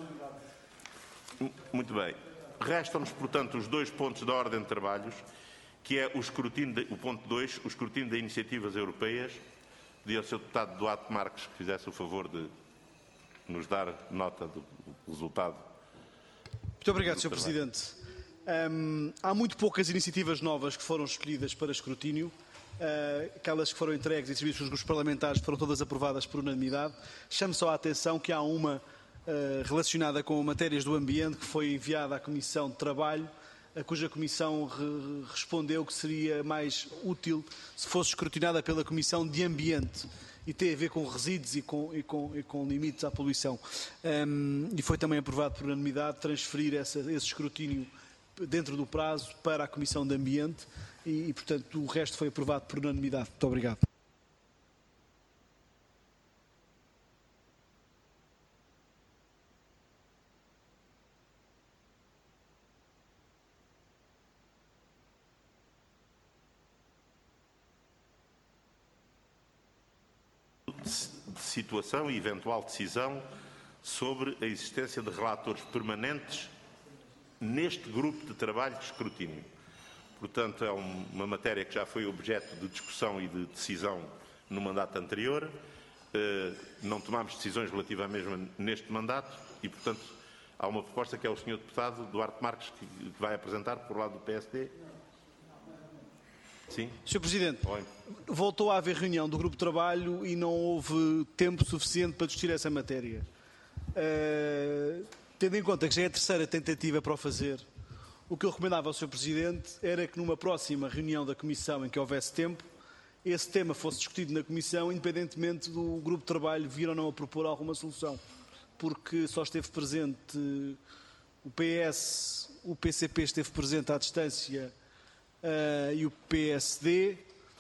A: Muito bem. Restam-nos, portanto, os 2 pontos da ordem de trabalhos, que é o escrutínio, o ponto 2, o escrutínio de iniciativas europeias. Pedi ao Sr. Deputado Duarte Marques que fizesse o favor de nos dar nota do resultado.
K: Muito obrigado, Sr. Presidente. Há muito poucas iniciativas novas que foram escolhidas para escrutínio. Aquelas que foram entregues e distribuídas pelos grupos parlamentares foram todas aprovadas por unanimidade. Chamo só a atenção que há uma relacionada com matérias do ambiente que foi enviada à Comissão de Trabalho, cuja Comissão respondeu que seria mais útil se fosse escrutinada pela Comissão de Ambiente e tem a ver com resíduos e com limites à poluição. E foi também aprovado por unanimidade transferir esse escrutínio dentro do prazo para a Comissão de Ambiente e, portanto, o resto foi aprovado por unanimidade. Muito obrigado.
A: De situação e eventual decisão sobre a existência de relatores permanentes neste grupo de trabalho de escrutínio. Portanto, é uma matéria que já foi objeto de discussão e de decisão no mandato anterior. Não tomámos decisões relativas à mesma neste mandato e, portanto, há uma proposta que é o Sr. Deputado Duarte Marques que vai apresentar por lado do PSD. Sim.
K: Sr. Presidente,
A: Oi.
K: Voltou a haver reunião do Grupo de Trabalho e não houve tempo suficiente para discutir essa matéria. Tendo em conta que já é a terceira tentativa para o fazer, o que eu recomendava ao Sr. Presidente era que numa próxima reunião da Comissão em que houvesse tempo, esse tema fosse discutido na Comissão, independentemente do Grupo de Trabalho vir ou não a propor alguma solução. Porque só esteve presente o PS, o PCP esteve presente à distância e o PSD.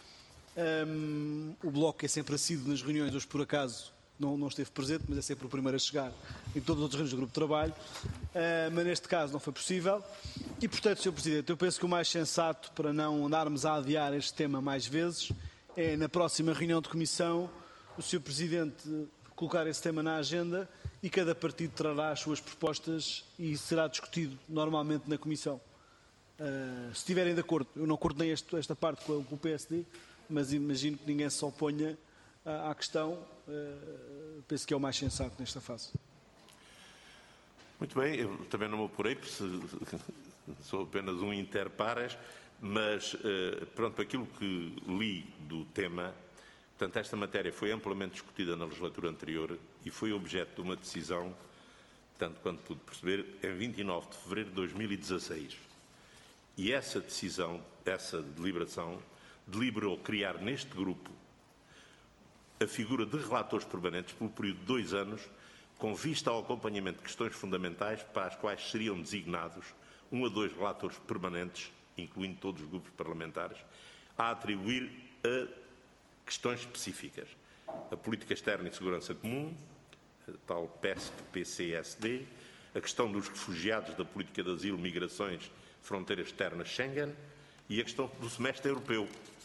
K: O Bloco é sempre assíduo nas reuniões, hoje por acaso não esteve presente, mas é sempre o primeiro a chegar em todas as outras reuniões do Grupo de Trabalho, mas neste caso não foi possível e, portanto, Sr. Presidente, eu penso que o mais sensato para não andarmos a adiar este tema mais vezes é na próxima reunião de Comissão o Sr. Presidente colocar esse tema na agenda e cada partido trará as suas propostas e será discutido normalmente na Comissão. Se estiverem de acordo, eu não coordenei esta parte com o PSD, mas imagino que ninguém se oponha à questão. Penso que é o mais sensato nesta fase.
A: Muito bem, eu também não me apurei, porque sou apenas um inter pares, mas pronto, aquilo que li do tema, portanto, esta matéria foi amplamente discutida na legislatura anterior e foi objeto de uma decisão, tanto quanto pude perceber, em 29 de fevereiro de 2016. E essa decisão, essa deliberação, deliberou criar neste grupo a figura de relatores permanentes pelo período de 2 anos, com vista ao acompanhamento de questões fundamentais para as quais seriam designados 1 a 2 relatores permanentes, incluindo todos os grupos parlamentares, a atribuir a questões específicas. A política externa e segurança comum, a tal PESC-PCSD, a questão dos refugiados, da política de asilo, migrações, fronteiras externas Schengen e a questão do semestre europeu.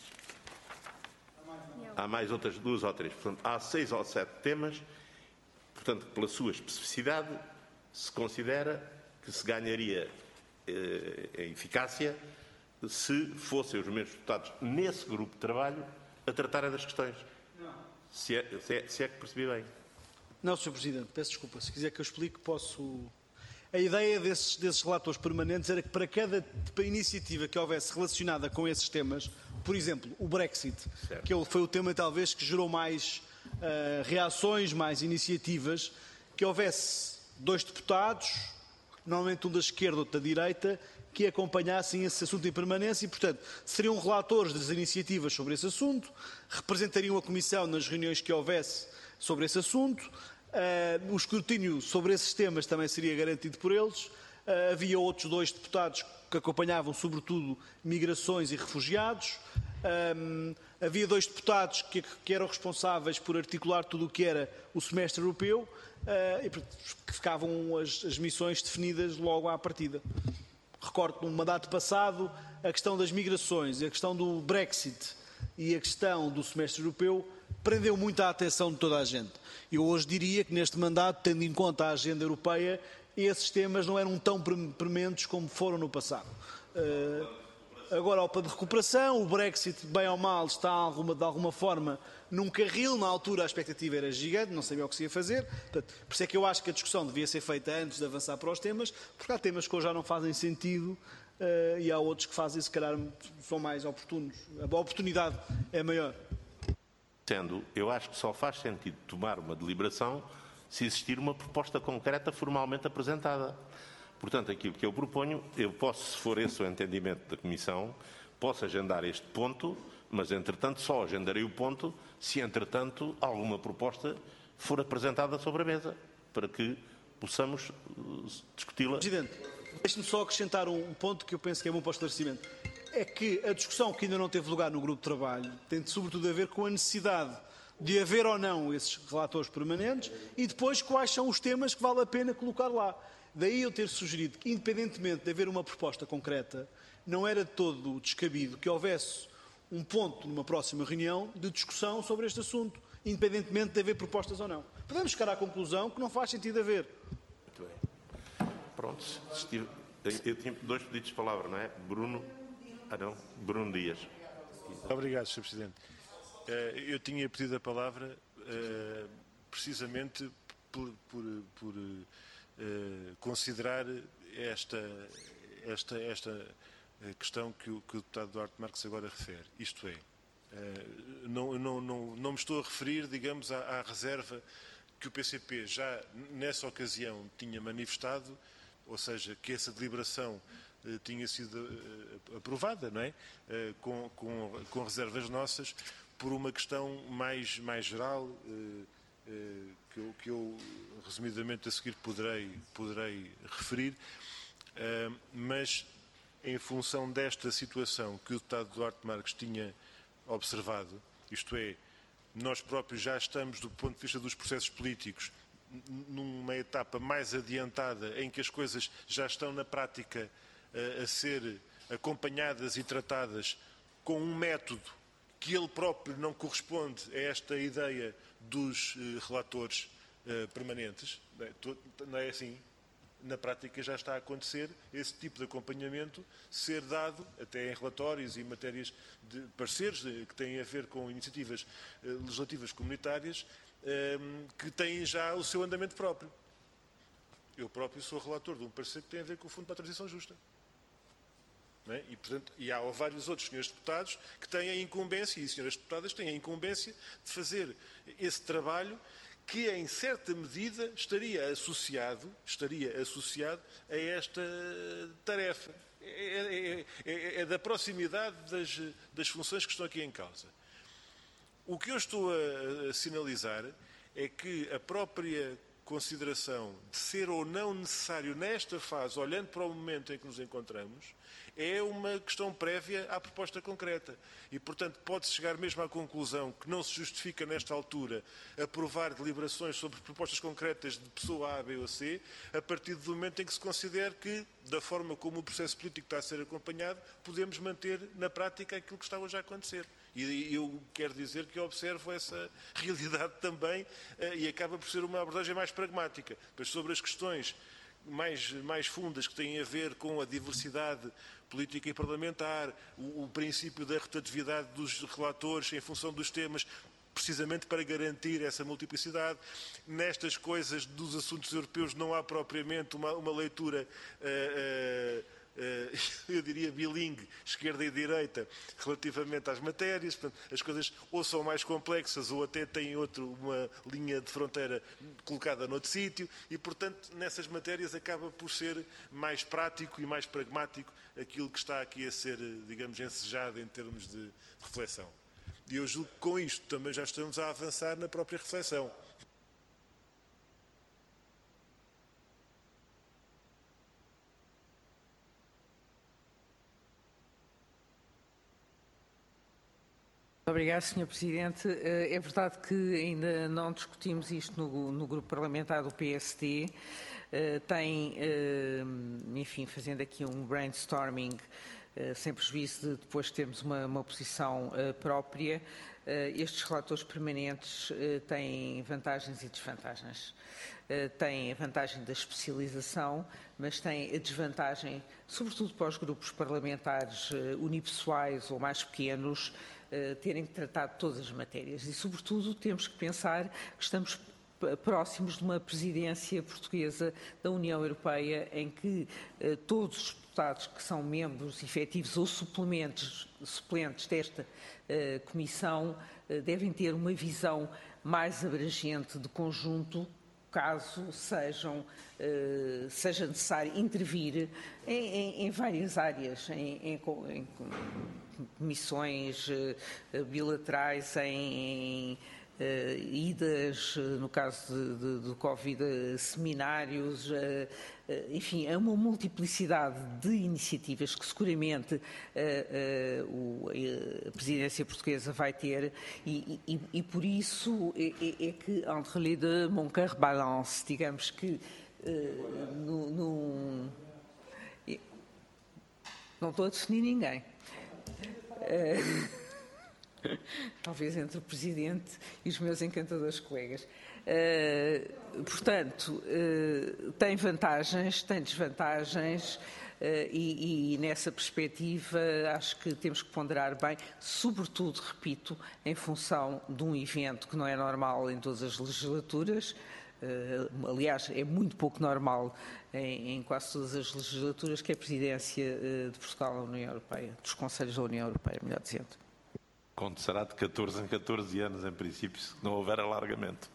A: Há mais outras 2 ou 3. Portanto, há 6 ou 7 temas. Portanto, pela sua especificidade, se considera que se ganharia em eficácia se fossem os mesmos deputados nesse grupo de trabalho a tratarem das questões. Não. Se é que percebi bem.
K: Não, Sr. Presidente, peço desculpa. Se quiser que eu explique, posso... A ideia desses relatores permanentes era que para cada iniciativa que houvesse relacionada com esses temas, por exemplo, o Brexit, certo, que foi o tema talvez que gerou mais reações, mais iniciativas, que houvesse 2 deputados, normalmente um da esquerda, outro da direita, que acompanhassem esse assunto em permanência e, portanto, seriam relatores das iniciativas sobre esse assunto, representariam a Comissão nas reuniões que houvesse sobre esse assunto. O escrutínio sobre esses temas também seria garantido por eles. Havia outros 2 deputados que acompanhavam, sobretudo, migrações e refugiados. Havia 2 deputados que eram responsáveis por articular tudo o que era o semestre europeu e que ficavam as missões definidas logo à partida. Recordo no mandato passado a questão das migrações, a questão do Brexit e a questão do semestre europeu prendeu muito a atenção de toda a gente. Eu hoje diria que neste mandato, tendo em conta a agenda europeia, esses temas não eram tão prementes como foram no passado. Agora, ao plano de recuperação, o Brexit, bem ou mal, está de alguma forma num carril. Na altura a expectativa era gigante, não sabia o que se ia fazer. Portanto, por isso é que eu acho que a discussão devia ser feita antes de avançar para os temas, porque há temas que hoje já não fazem sentido e há outros que fazem, se calhar, são mais oportunos. A oportunidade é maior.
A: Eu acho que só faz sentido tomar uma deliberação se existir uma proposta concreta formalmente apresentada. Portanto, aquilo que eu proponho, eu posso, se for esse o entendimento da Comissão, posso agendar este ponto, mas, entretanto, só agendarei o ponto se, entretanto, alguma proposta for apresentada sobre a mesa, para que possamos discuti-la.
K: Presidente, deixe-me só acrescentar um ponto que eu penso que é bom para o esclarecimento. É que a discussão que ainda não teve lugar no grupo de trabalho tem sobretudo a ver com a necessidade de haver ou não esses relatores permanentes e depois quais são os temas que vale a pena colocar lá. Daí eu ter sugerido que, independentemente de haver uma proposta concreta, não era de todo descabido que houvesse um ponto numa próxima reunião de discussão sobre este assunto, independentemente de haver propostas ou não. Podemos chegar à conclusão que não faz sentido haver.
A: Muito bem. Pronto. Eu tinha 2 pedidos de palavra, não é? Bruno Dias.
G: Obrigado, Sr. Presidente. Eu tinha pedido a palavra precisamente por considerar esta questão que o deputado Duarte Marques agora refere. Isto é, não me estou a referir, digamos, à reserva que o PCP já nessa ocasião tinha manifestado, ou seja, que essa deliberação tinha sido aprovada, não é? Com reservas nossas, por uma questão mais geral, que eu resumidamente a seguir poderei referir, mas em função desta situação que o deputado Duarte Marques tinha observado, isto é, nós próprios já estamos, do ponto de vista dos processos políticos, numa etapa mais adiantada em que as coisas já estão na prática a ser acompanhadas e tratadas com um método que ele próprio não corresponde a esta ideia dos relatores permanentes. Não é assim? Na prática já está a acontecer esse tipo de acompanhamento ser dado, até em relatórios e matérias de pareceres que têm a ver com iniciativas legislativas comunitárias, que têm já o seu andamento próprio. Eu próprio sou relator de um parecer que tem a ver com o Fundo para a Transição Justa. Não é? E, portanto, há vários outros senhores deputados que têm a incumbência, e senhoras deputadas têm a incumbência de fazer esse trabalho que, em certa medida, estaria associado a esta tarefa. É da proximidade das funções que estão aqui em causa. O que eu estou a sinalizar é que a própria consideração de ser ou não necessário nesta fase, olhando para o momento em que nos encontramos, é uma questão prévia à proposta concreta. E, portanto, pode-se chegar mesmo à conclusão que não se justifica, nesta altura, aprovar deliberações sobre propostas concretas de pessoa A, B ou C, a partir do momento em que se considere que, da forma como o processo político está a ser acompanhado, podemos manter na prática aquilo que está hoje a acontecer. E eu quero dizer que observo essa realidade também e acaba por ser uma abordagem mais pragmática. Pois sobre as questões mais fundas que têm a ver com a diversidade política e parlamentar, o princípio da rotatividade dos relatores em função dos temas, precisamente para garantir essa multiplicidade. Nestas coisas dos assuntos europeus não há propriamente uma leitura eu diria bilingue, esquerda e direita, relativamente às matérias. Portanto, as coisas ou são mais complexas ou até têm uma linha de fronteira colocada noutro sítio e, portanto, nessas matérias acaba por ser mais prático e mais pragmático aquilo que está aqui a ser, digamos, ensejado em termos de reflexão. E eu julgo que com isto também já estamos a avançar na própria reflexão.
D: Obrigado, Sr. Presidente. É verdade que ainda não discutimos isto no grupo parlamentar do PSD. Tem, enfim, fazendo aqui um brainstorming, sem prejuízo de depois termos uma posição própria, estes relatores permanentes têm vantagens e desvantagens. Têm a vantagem da especialização, mas têm a desvantagem, sobretudo para os grupos parlamentares unipessoais ou mais pequenos, terem que tratar de todas as matérias. E, sobretudo, temos que pensar que estamos próximos de uma presidência portuguesa da União Europeia em que todos os deputados que são membros efetivos ou suplentes desta Comissão devem ter uma visão mais abrangente de conjunto, caso seja necessário intervir em várias áreas, em comissões bilaterais, em idas, no caso do Covid, seminários, enfim, há uma multiplicidade de iniciativas que seguramente a presidência portuguesa vai ter e por isso é que entre les deux mon cœur balance, digamos que não estou a definir ninguém. Talvez entre o Presidente e os meus encantadores colegas. Portanto, tem vantagens, tem desvantagens e nessa perspectiva acho que temos que ponderar bem, sobretudo, repito, em função de um evento que não é normal em todas as legislaturas. Aliás, é muito pouco normal em quase todas as legislaturas, que é a presidência de Portugal à União Europeia, dos Conselhos da União Europeia, melhor dizendo.
A: Acontecerá de 14 em 14 anos, em princípio, se não houver alargamento.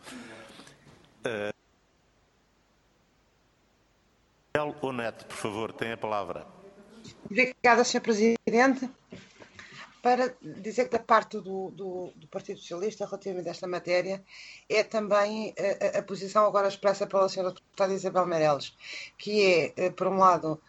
A: O Neto, por favor, tem a palavra.
F: Obrigada, Sr. Presidente. Para dizer que da parte do Partido Socialista, relativamente a esta matéria, é também a posição agora expressa pela Sra. Deputada Isabel Meireles, que é, por um lado,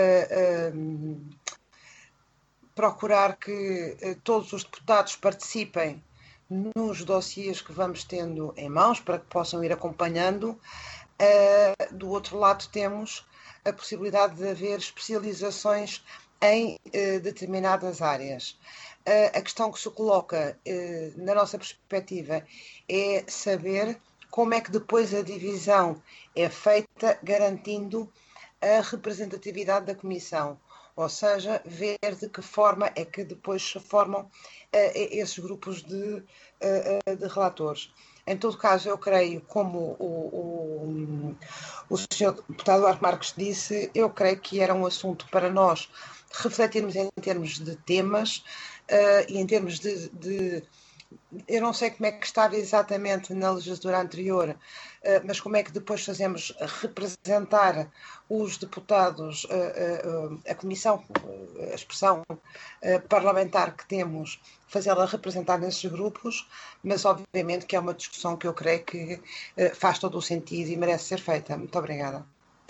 F: procurar que todos os deputados participem nos dossiês que vamos tendo em mãos, para que possam ir acompanhando. Do outro lado, temos a possibilidade de haver especializações em determinadas áreas. A questão que se coloca, na nossa perspectiva, é saber como é que depois a divisão é feita, garantindo a representatividade da Comissão. Ou seja, ver de que forma é que depois se formam esses grupos de relatores. Em todo caso, eu creio, como o Sr. Deputado Duarte Marques disse, eu creio que era um assunto para nós refletirmos em termos de temas e em termos de eu não sei como é que estava exatamente na legislatura anterior, mas como é que depois fazemos representar os deputados, a comissão, a expressão parlamentar que temos, fazê-la representar nesses grupos, mas obviamente que é uma discussão que eu creio que faz todo o sentido e merece ser feita. Muito obrigada.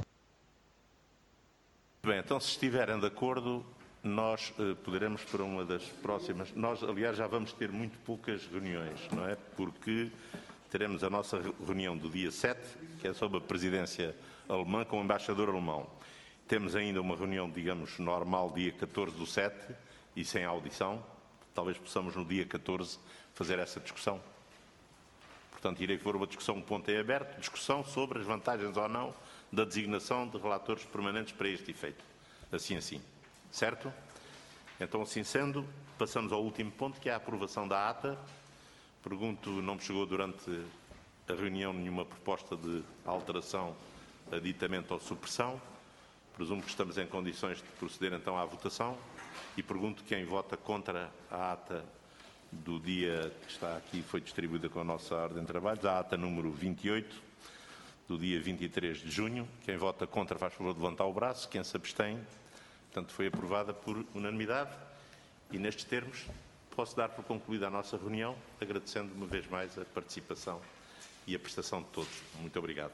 A: Bem, então se estiverem de acordo, nós poderemos para uma das próximas... Nós, aliás, já vamos ter muito poucas reuniões, não é? Porque teremos a nossa reunião do dia 7, que é sobre a presidência alemã, com o embaixador alemão. Temos ainda uma reunião, digamos, normal, dia 14/7, e sem audição. Talvez possamos, no dia 14, fazer essa discussão. Portanto, irei pôr uma discussão, um ponto em aberto, discussão sobre as vantagens ou não da designação de relatores permanentes para este efeito. Assim. Certo? Então, assim sendo, passamos ao último ponto, que é a aprovação da ata. Pergunto, não me chegou durante a reunião nenhuma proposta de alteração, aditamento ou supressão. Presumo que estamos em condições de proceder então à votação e pergunto quem vota contra a ata do dia que está aqui, foi distribuída com a nossa ordem de trabalhos, a ata número 28, do dia 23 de junho. Quem vota contra faz favor de levantar o braço. Quem se abstém, portanto, foi aprovada por unanimidade e, nestes termos, posso dar por concluída a nossa reunião, agradecendo uma vez mais a participação e a prestação de todos. Muito obrigado.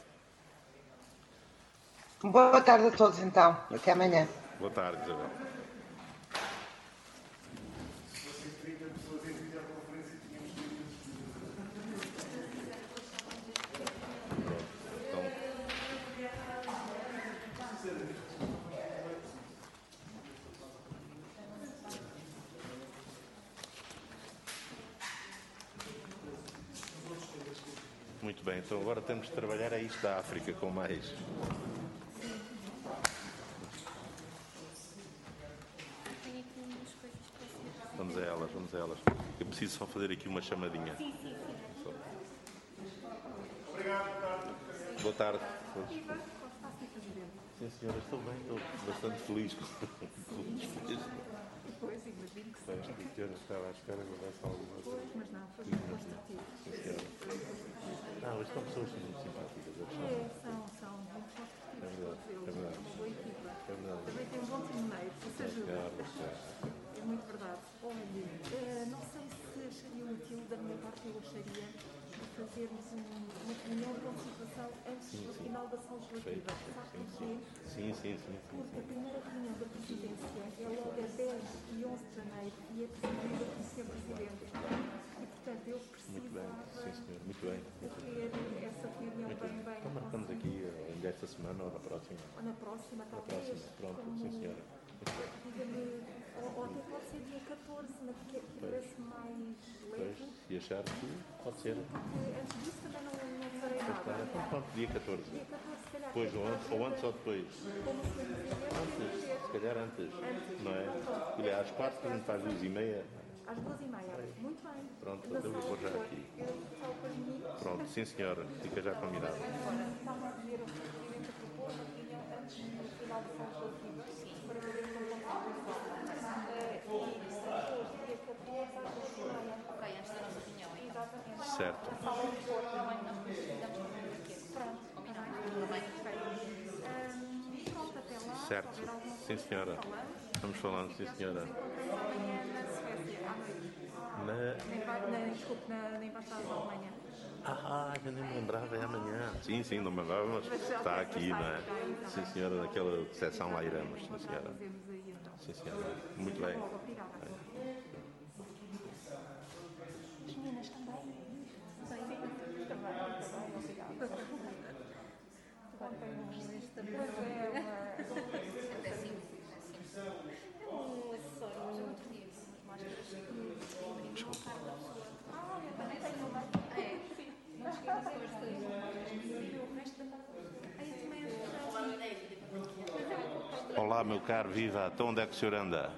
F: Boa tarde a todos, então. Até amanhã.
A: Boa tarde, Isabel. Muito bem, então agora temos de trabalhar a isto da África com mais.
C: Tenho aqui umas coisas para ser.
A: Vamos a elas, vamos a elas. Eu preciso só fazer aqui uma chamadinha.
C: Sim, sim, sim.
A: Boa tarde.
C: Viva, como está, Sr. Presidente?
A: Sim, senhora, estou bem, estou bastante feliz com
C: Pois, imagino que sim.
A: esta senhora. Estava à espera que houvesse alguma coisa.
C: Pois, mas não, foi muito construtivo.
A: Sim, senhora. Não, isto são pessoas muito simpáticas.
C: São muito construtivos.
A: É verdade, é verdade.
C: Uma boa equipa.
A: É verdade.
C: Também tem um bom timoneiro, isso ajuda. É muito verdade. Olha, não sei se acharia útil, da minha parte eu acharia, fazermos uma reunião de antecipação antes do final da sessão legislativa. Sabe porquê?
A: Sim.
C: Porque a primeira reunião da Presidência é logo a 10 e 11 de janeiro e é presidida pelo Sr. Presidente. E, portanto, eu
A: Muito bem,
C: precisava
A: sim, senhor. Muito bem.
C: de ter essa reunião bem.
A: Então marcamos aqui ainda esta semana ou na próxima?
C: Ou na próxima,
A: Na
C: talvez.
A: próxima, pronto. Sim, senhora. Muito bem.
C: Diga-me, ou até pode ser dia 14, mas que parece mais
A: Pois,
C: leve.
A: se achar que pode ser.
C: Porque antes disso também não farei nada.
A: Então pronto, dia 14.
C: Dia 14, se calhar.
A: Depois, ou antes ou depois?
C: Como o Sr. Presidente,
A: Antes, se calhar antes. Não é? Ele é às 4, não faz 2h30.
C: às 2h30. Muito bem.
A: Pronto,
C: Na
A: eu vou
C: sala
A: já
C: de
A: aqui.
C: Eu falo com as meninas.
A: Pronto, sim senhora. Fica já combinado.
C: Agora, estava a dizer ao Sr. Presidente a propor uma reunião antes do final da sessão legislativa para poder convocar o pessoal. E propôs dia 14 às 2h30.
I: Ok, antes da nossa reunião, hein?
C: Exatamente.
A: Certo.
C: Na sala de Porto.
I: Também nós convidamos para vir aqui.
C: Pronto.
I: Combinado. Está bem?
C: Pronto, até lá.
A: Certo.
C: Se houver alguma
A: Sim
C: coisa,
A: senhora.
C: falamos.
A: Vamos falando, sim senhora.
C: Encontramos amanhã na Suécia, à noite. Desculpe, na Embaixada da Alemanha.
A: Já nem me lembrava, é amanhã. Sim, não me lembrava, mas está aqui, não é? Sim senhora, naquela seção lá iremos, sim senhora.
C: Vemos aí então.
A: Sim senhora. Muito bem.
C: Obrigada. As meninas também? Também, obrigada.
I: Até 5. Olá, meu caro, viva. Então onde é que o senhor anda?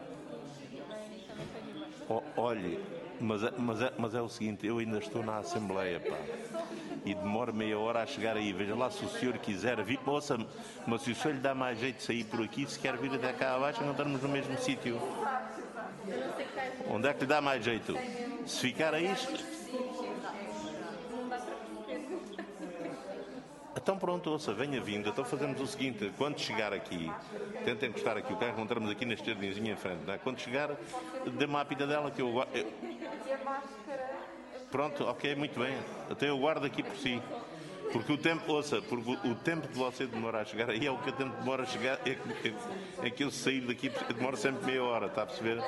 I: Olhe, mas é o seguinte, eu ainda estou na Assembleia, pá. E demora meia hora a chegar aí. Veja lá se o senhor quiser vir. Ouça, mas se o senhor lhe dá mais jeito de sair por aqui, se quer vir até cá abaixo, não estamos no mesmo sítio. Onde é que lhe dá mais jeito? Se ficar aí... Então pronto, ouça, venha vindo. Então fazemos o seguinte, quando chegar aqui, tentem encostar aqui o carro, encontramos aqui neste jardinzinho em frente, não é? Quando chegar, dê-me a pitadela que eu guardo. Pronto, ok, muito bem. Até eu guardo aqui por si. Porque o tempo, ouça, porque o tempo de você demorar a chegar aí é o que o tempo demora a chegar, é que eu sair daqui, porque demora sempre meia hora, está a perceber?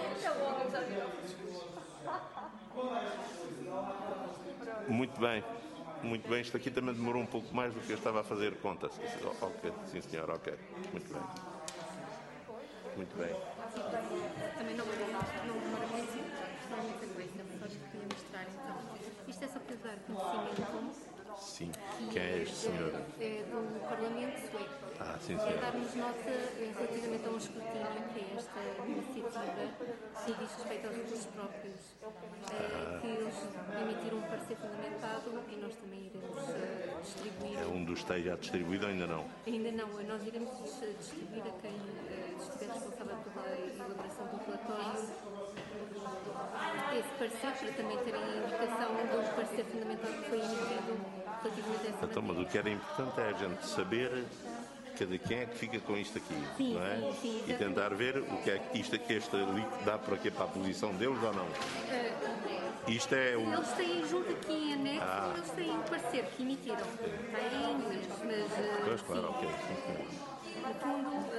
I: Muito bem. Muito bem, isto aqui também demorou um pouco mais do que eu estava a fazer contas. Ok, sim senhor, ok. Muito bem. Muito bem.
C: Também não demora muito, não é muita coisa, mas só lhe queria mostrar então. Isto é só para dar conhecimento.
A: Sim. Quem é este senhor?
C: É do Parlamento Sueco.
A: Sim,
C: É
A: senhor.
C: dar-nos nota relativamente a um escrutínio, que é esta iniciativa que diz respeito aos recursos próprios, que eles emitiram um parecer fundamentado e nós também iremos distribuir.
A: É um dos que está já distribuído ou ainda não?
C: Ainda não, nós iremos distribuir a quem estiver responsável pela elaboração do relatório esse parecer, para também terem a indicação do parecer fundamental que foi emitido relativamente a essa
A: Então, mas o que era importante é a gente saber cada quem é que fica com isto aqui,
C: Sim,
A: não é?
C: sim,
A: E tentar ver o que é que este link dá para quê? Para a posição deles ou não? Isto é o...
C: Eles têm junto aqui em anexo, eles têm o parecer que emitiram. Está em inglês, mas...
A: Pois, claro, ok. Sim.
C: No fundo,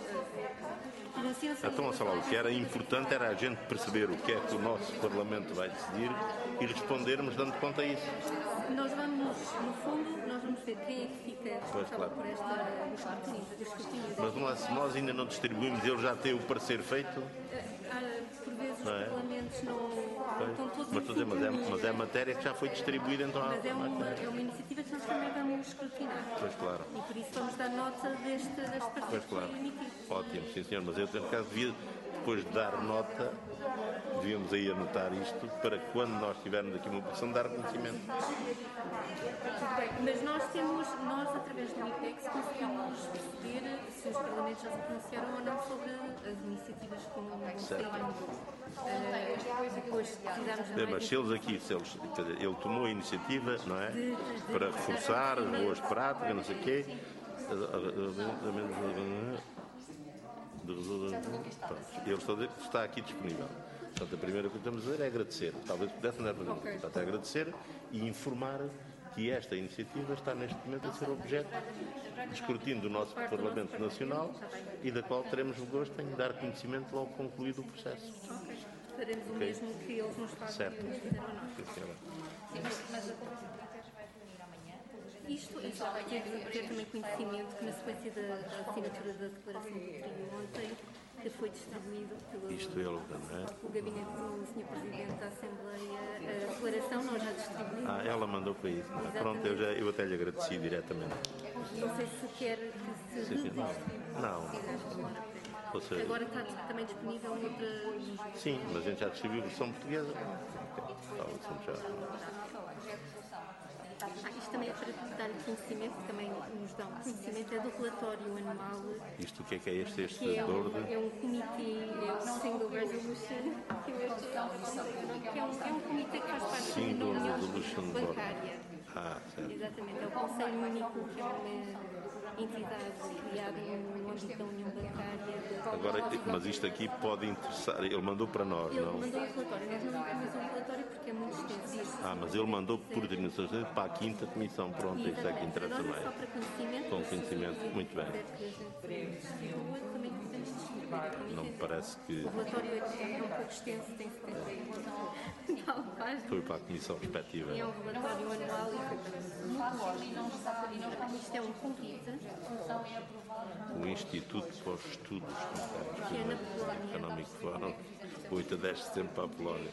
A: Então, sei lá, o que era importante era a gente perceber o que é que o nosso Parlamento vai decidir e respondermos dando conta a isso.
C: nós vamos, no fundo, nós vamos ver quem é que fica responsável
A: claro.
C: por esta escrutínio.
A: Mas nós ainda não distribuímos, ele já tem o parecer feito.
C: Por vezes os
A: Não é?
C: parlamentos não estão todos
I: Mas, estou a dizer, mas é matéria que já foi distribuída, então há...
C: Mas é uma iniciativa que nós também vamos escrutinar.
I: Pois claro.
C: E por isso vamos dar nota deste parecer
I: Pois
C: que
I: claro.
C: foi emitido.
I: Ótimo, sim senhor, mas eu, no caso, depois de dar nota, devíamos aí anotar isto para que quando nós tivermos aqui uma posição, dar conhecimento.
C: Tudo bem, mas nós através do IPEX conseguimos perceber se os parlamentos já se pronunciaram ou não sobre as iniciativas que vão sair. Depois precisamos de
I: Mas se eles aqui, quer dizer, ele tomou a iniciativa, não é? Para reforçar as boas práticas, não sei o quê. Ele está aqui disponível. Portanto, a primeira coisa que estamos a fazer é agradecer. Talvez pudesse andar para okay. Portanto, é agradecer e informar que esta iniciativa está neste momento a ser objeto de escrutínio do nosso Parlamento Nacional e da qual teremos o gosto em dar conhecimento logo concluído o processo.
C: Ok. Faremos o mesmo que eles nos fazem.
I: Certo.
C: E nos fizeram a nós.
L: Mas a Convenção de Critérios vai reunir amanhã?
C: Isto é só ter também conhecimento que na sequência da assinatura da declaração do trio ontem, que foi distribuído pelo gabinete do Sr. Presidente da Assembleia, a declaração nós já distribuímos.
I: Ela mandou para isso. Pronto, eu até lhe agradeci diretamente.
C: Não sei se quer que se redistribua.
I: Não. Seja,
C: agora está também disponível noutra...
I: Sim, mas a gente já distribuiu a versão portuguesa.
C: Isto também é para dar conhecimento, que também nos dão conhecimento, é do relatório anual.
I: Isto o que é este
C: que é
I: de?
C: É um comitê, é o Single Resolution, que é um comitê que faz parte da União Bancária.
I: Certo.
C: Exatamente, é o Conselho Único, que é uma entidade criada no âmbito da União Bancária.
I: Agora, mas isto aqui pode interessar, ele mandou para nós,
C: ele
I: não?
C: Ele mandou o relatório, nós não temos um relatório porque é muito extenso.
I: Mas ele mandou por administração para a quinta comissão, pronto, isso é que interessa mais.
C: Só para conhecimento.
I: Com conhecimento, muito bem. Não me parece que...
C: O relatório é um pouco extenso, tem 70 páginas.
I: Foi para a comissão respectiva.
C: É um relatório anual e isto é um convite.
I: O Instituto para os Estudos Económicos foram 8 a 10 de setembro para a Polónia.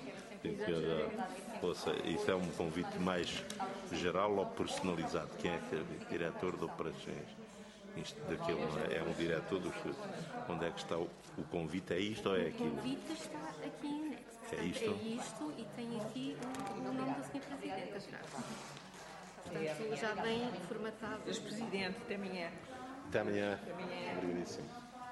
I: Isso é um convite mais geral ou personalizado? Quem é que é diretor de operações? Daquilo, não é? É um diretor dos estudos. Onde é que está o convite? É isto ou é aquilo?
C: O convite está aqui em anexo.
I: É isto?
C: É isto e tem aqui o nome do Sr. Presidente atrás. Portanto, já bem formatado.
D: Sr. Presidente, até amanhã.
I: Até amanhã. Obrigadíssimo.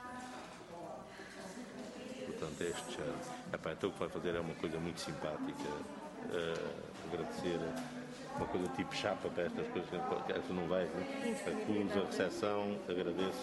I: Portanto, este já... então o que vai fazer é uma coisa muito simpática. Agradecer uma coisa tipo chapa para estas coisas, que esta não vai. Acusa a recepção, agradeço.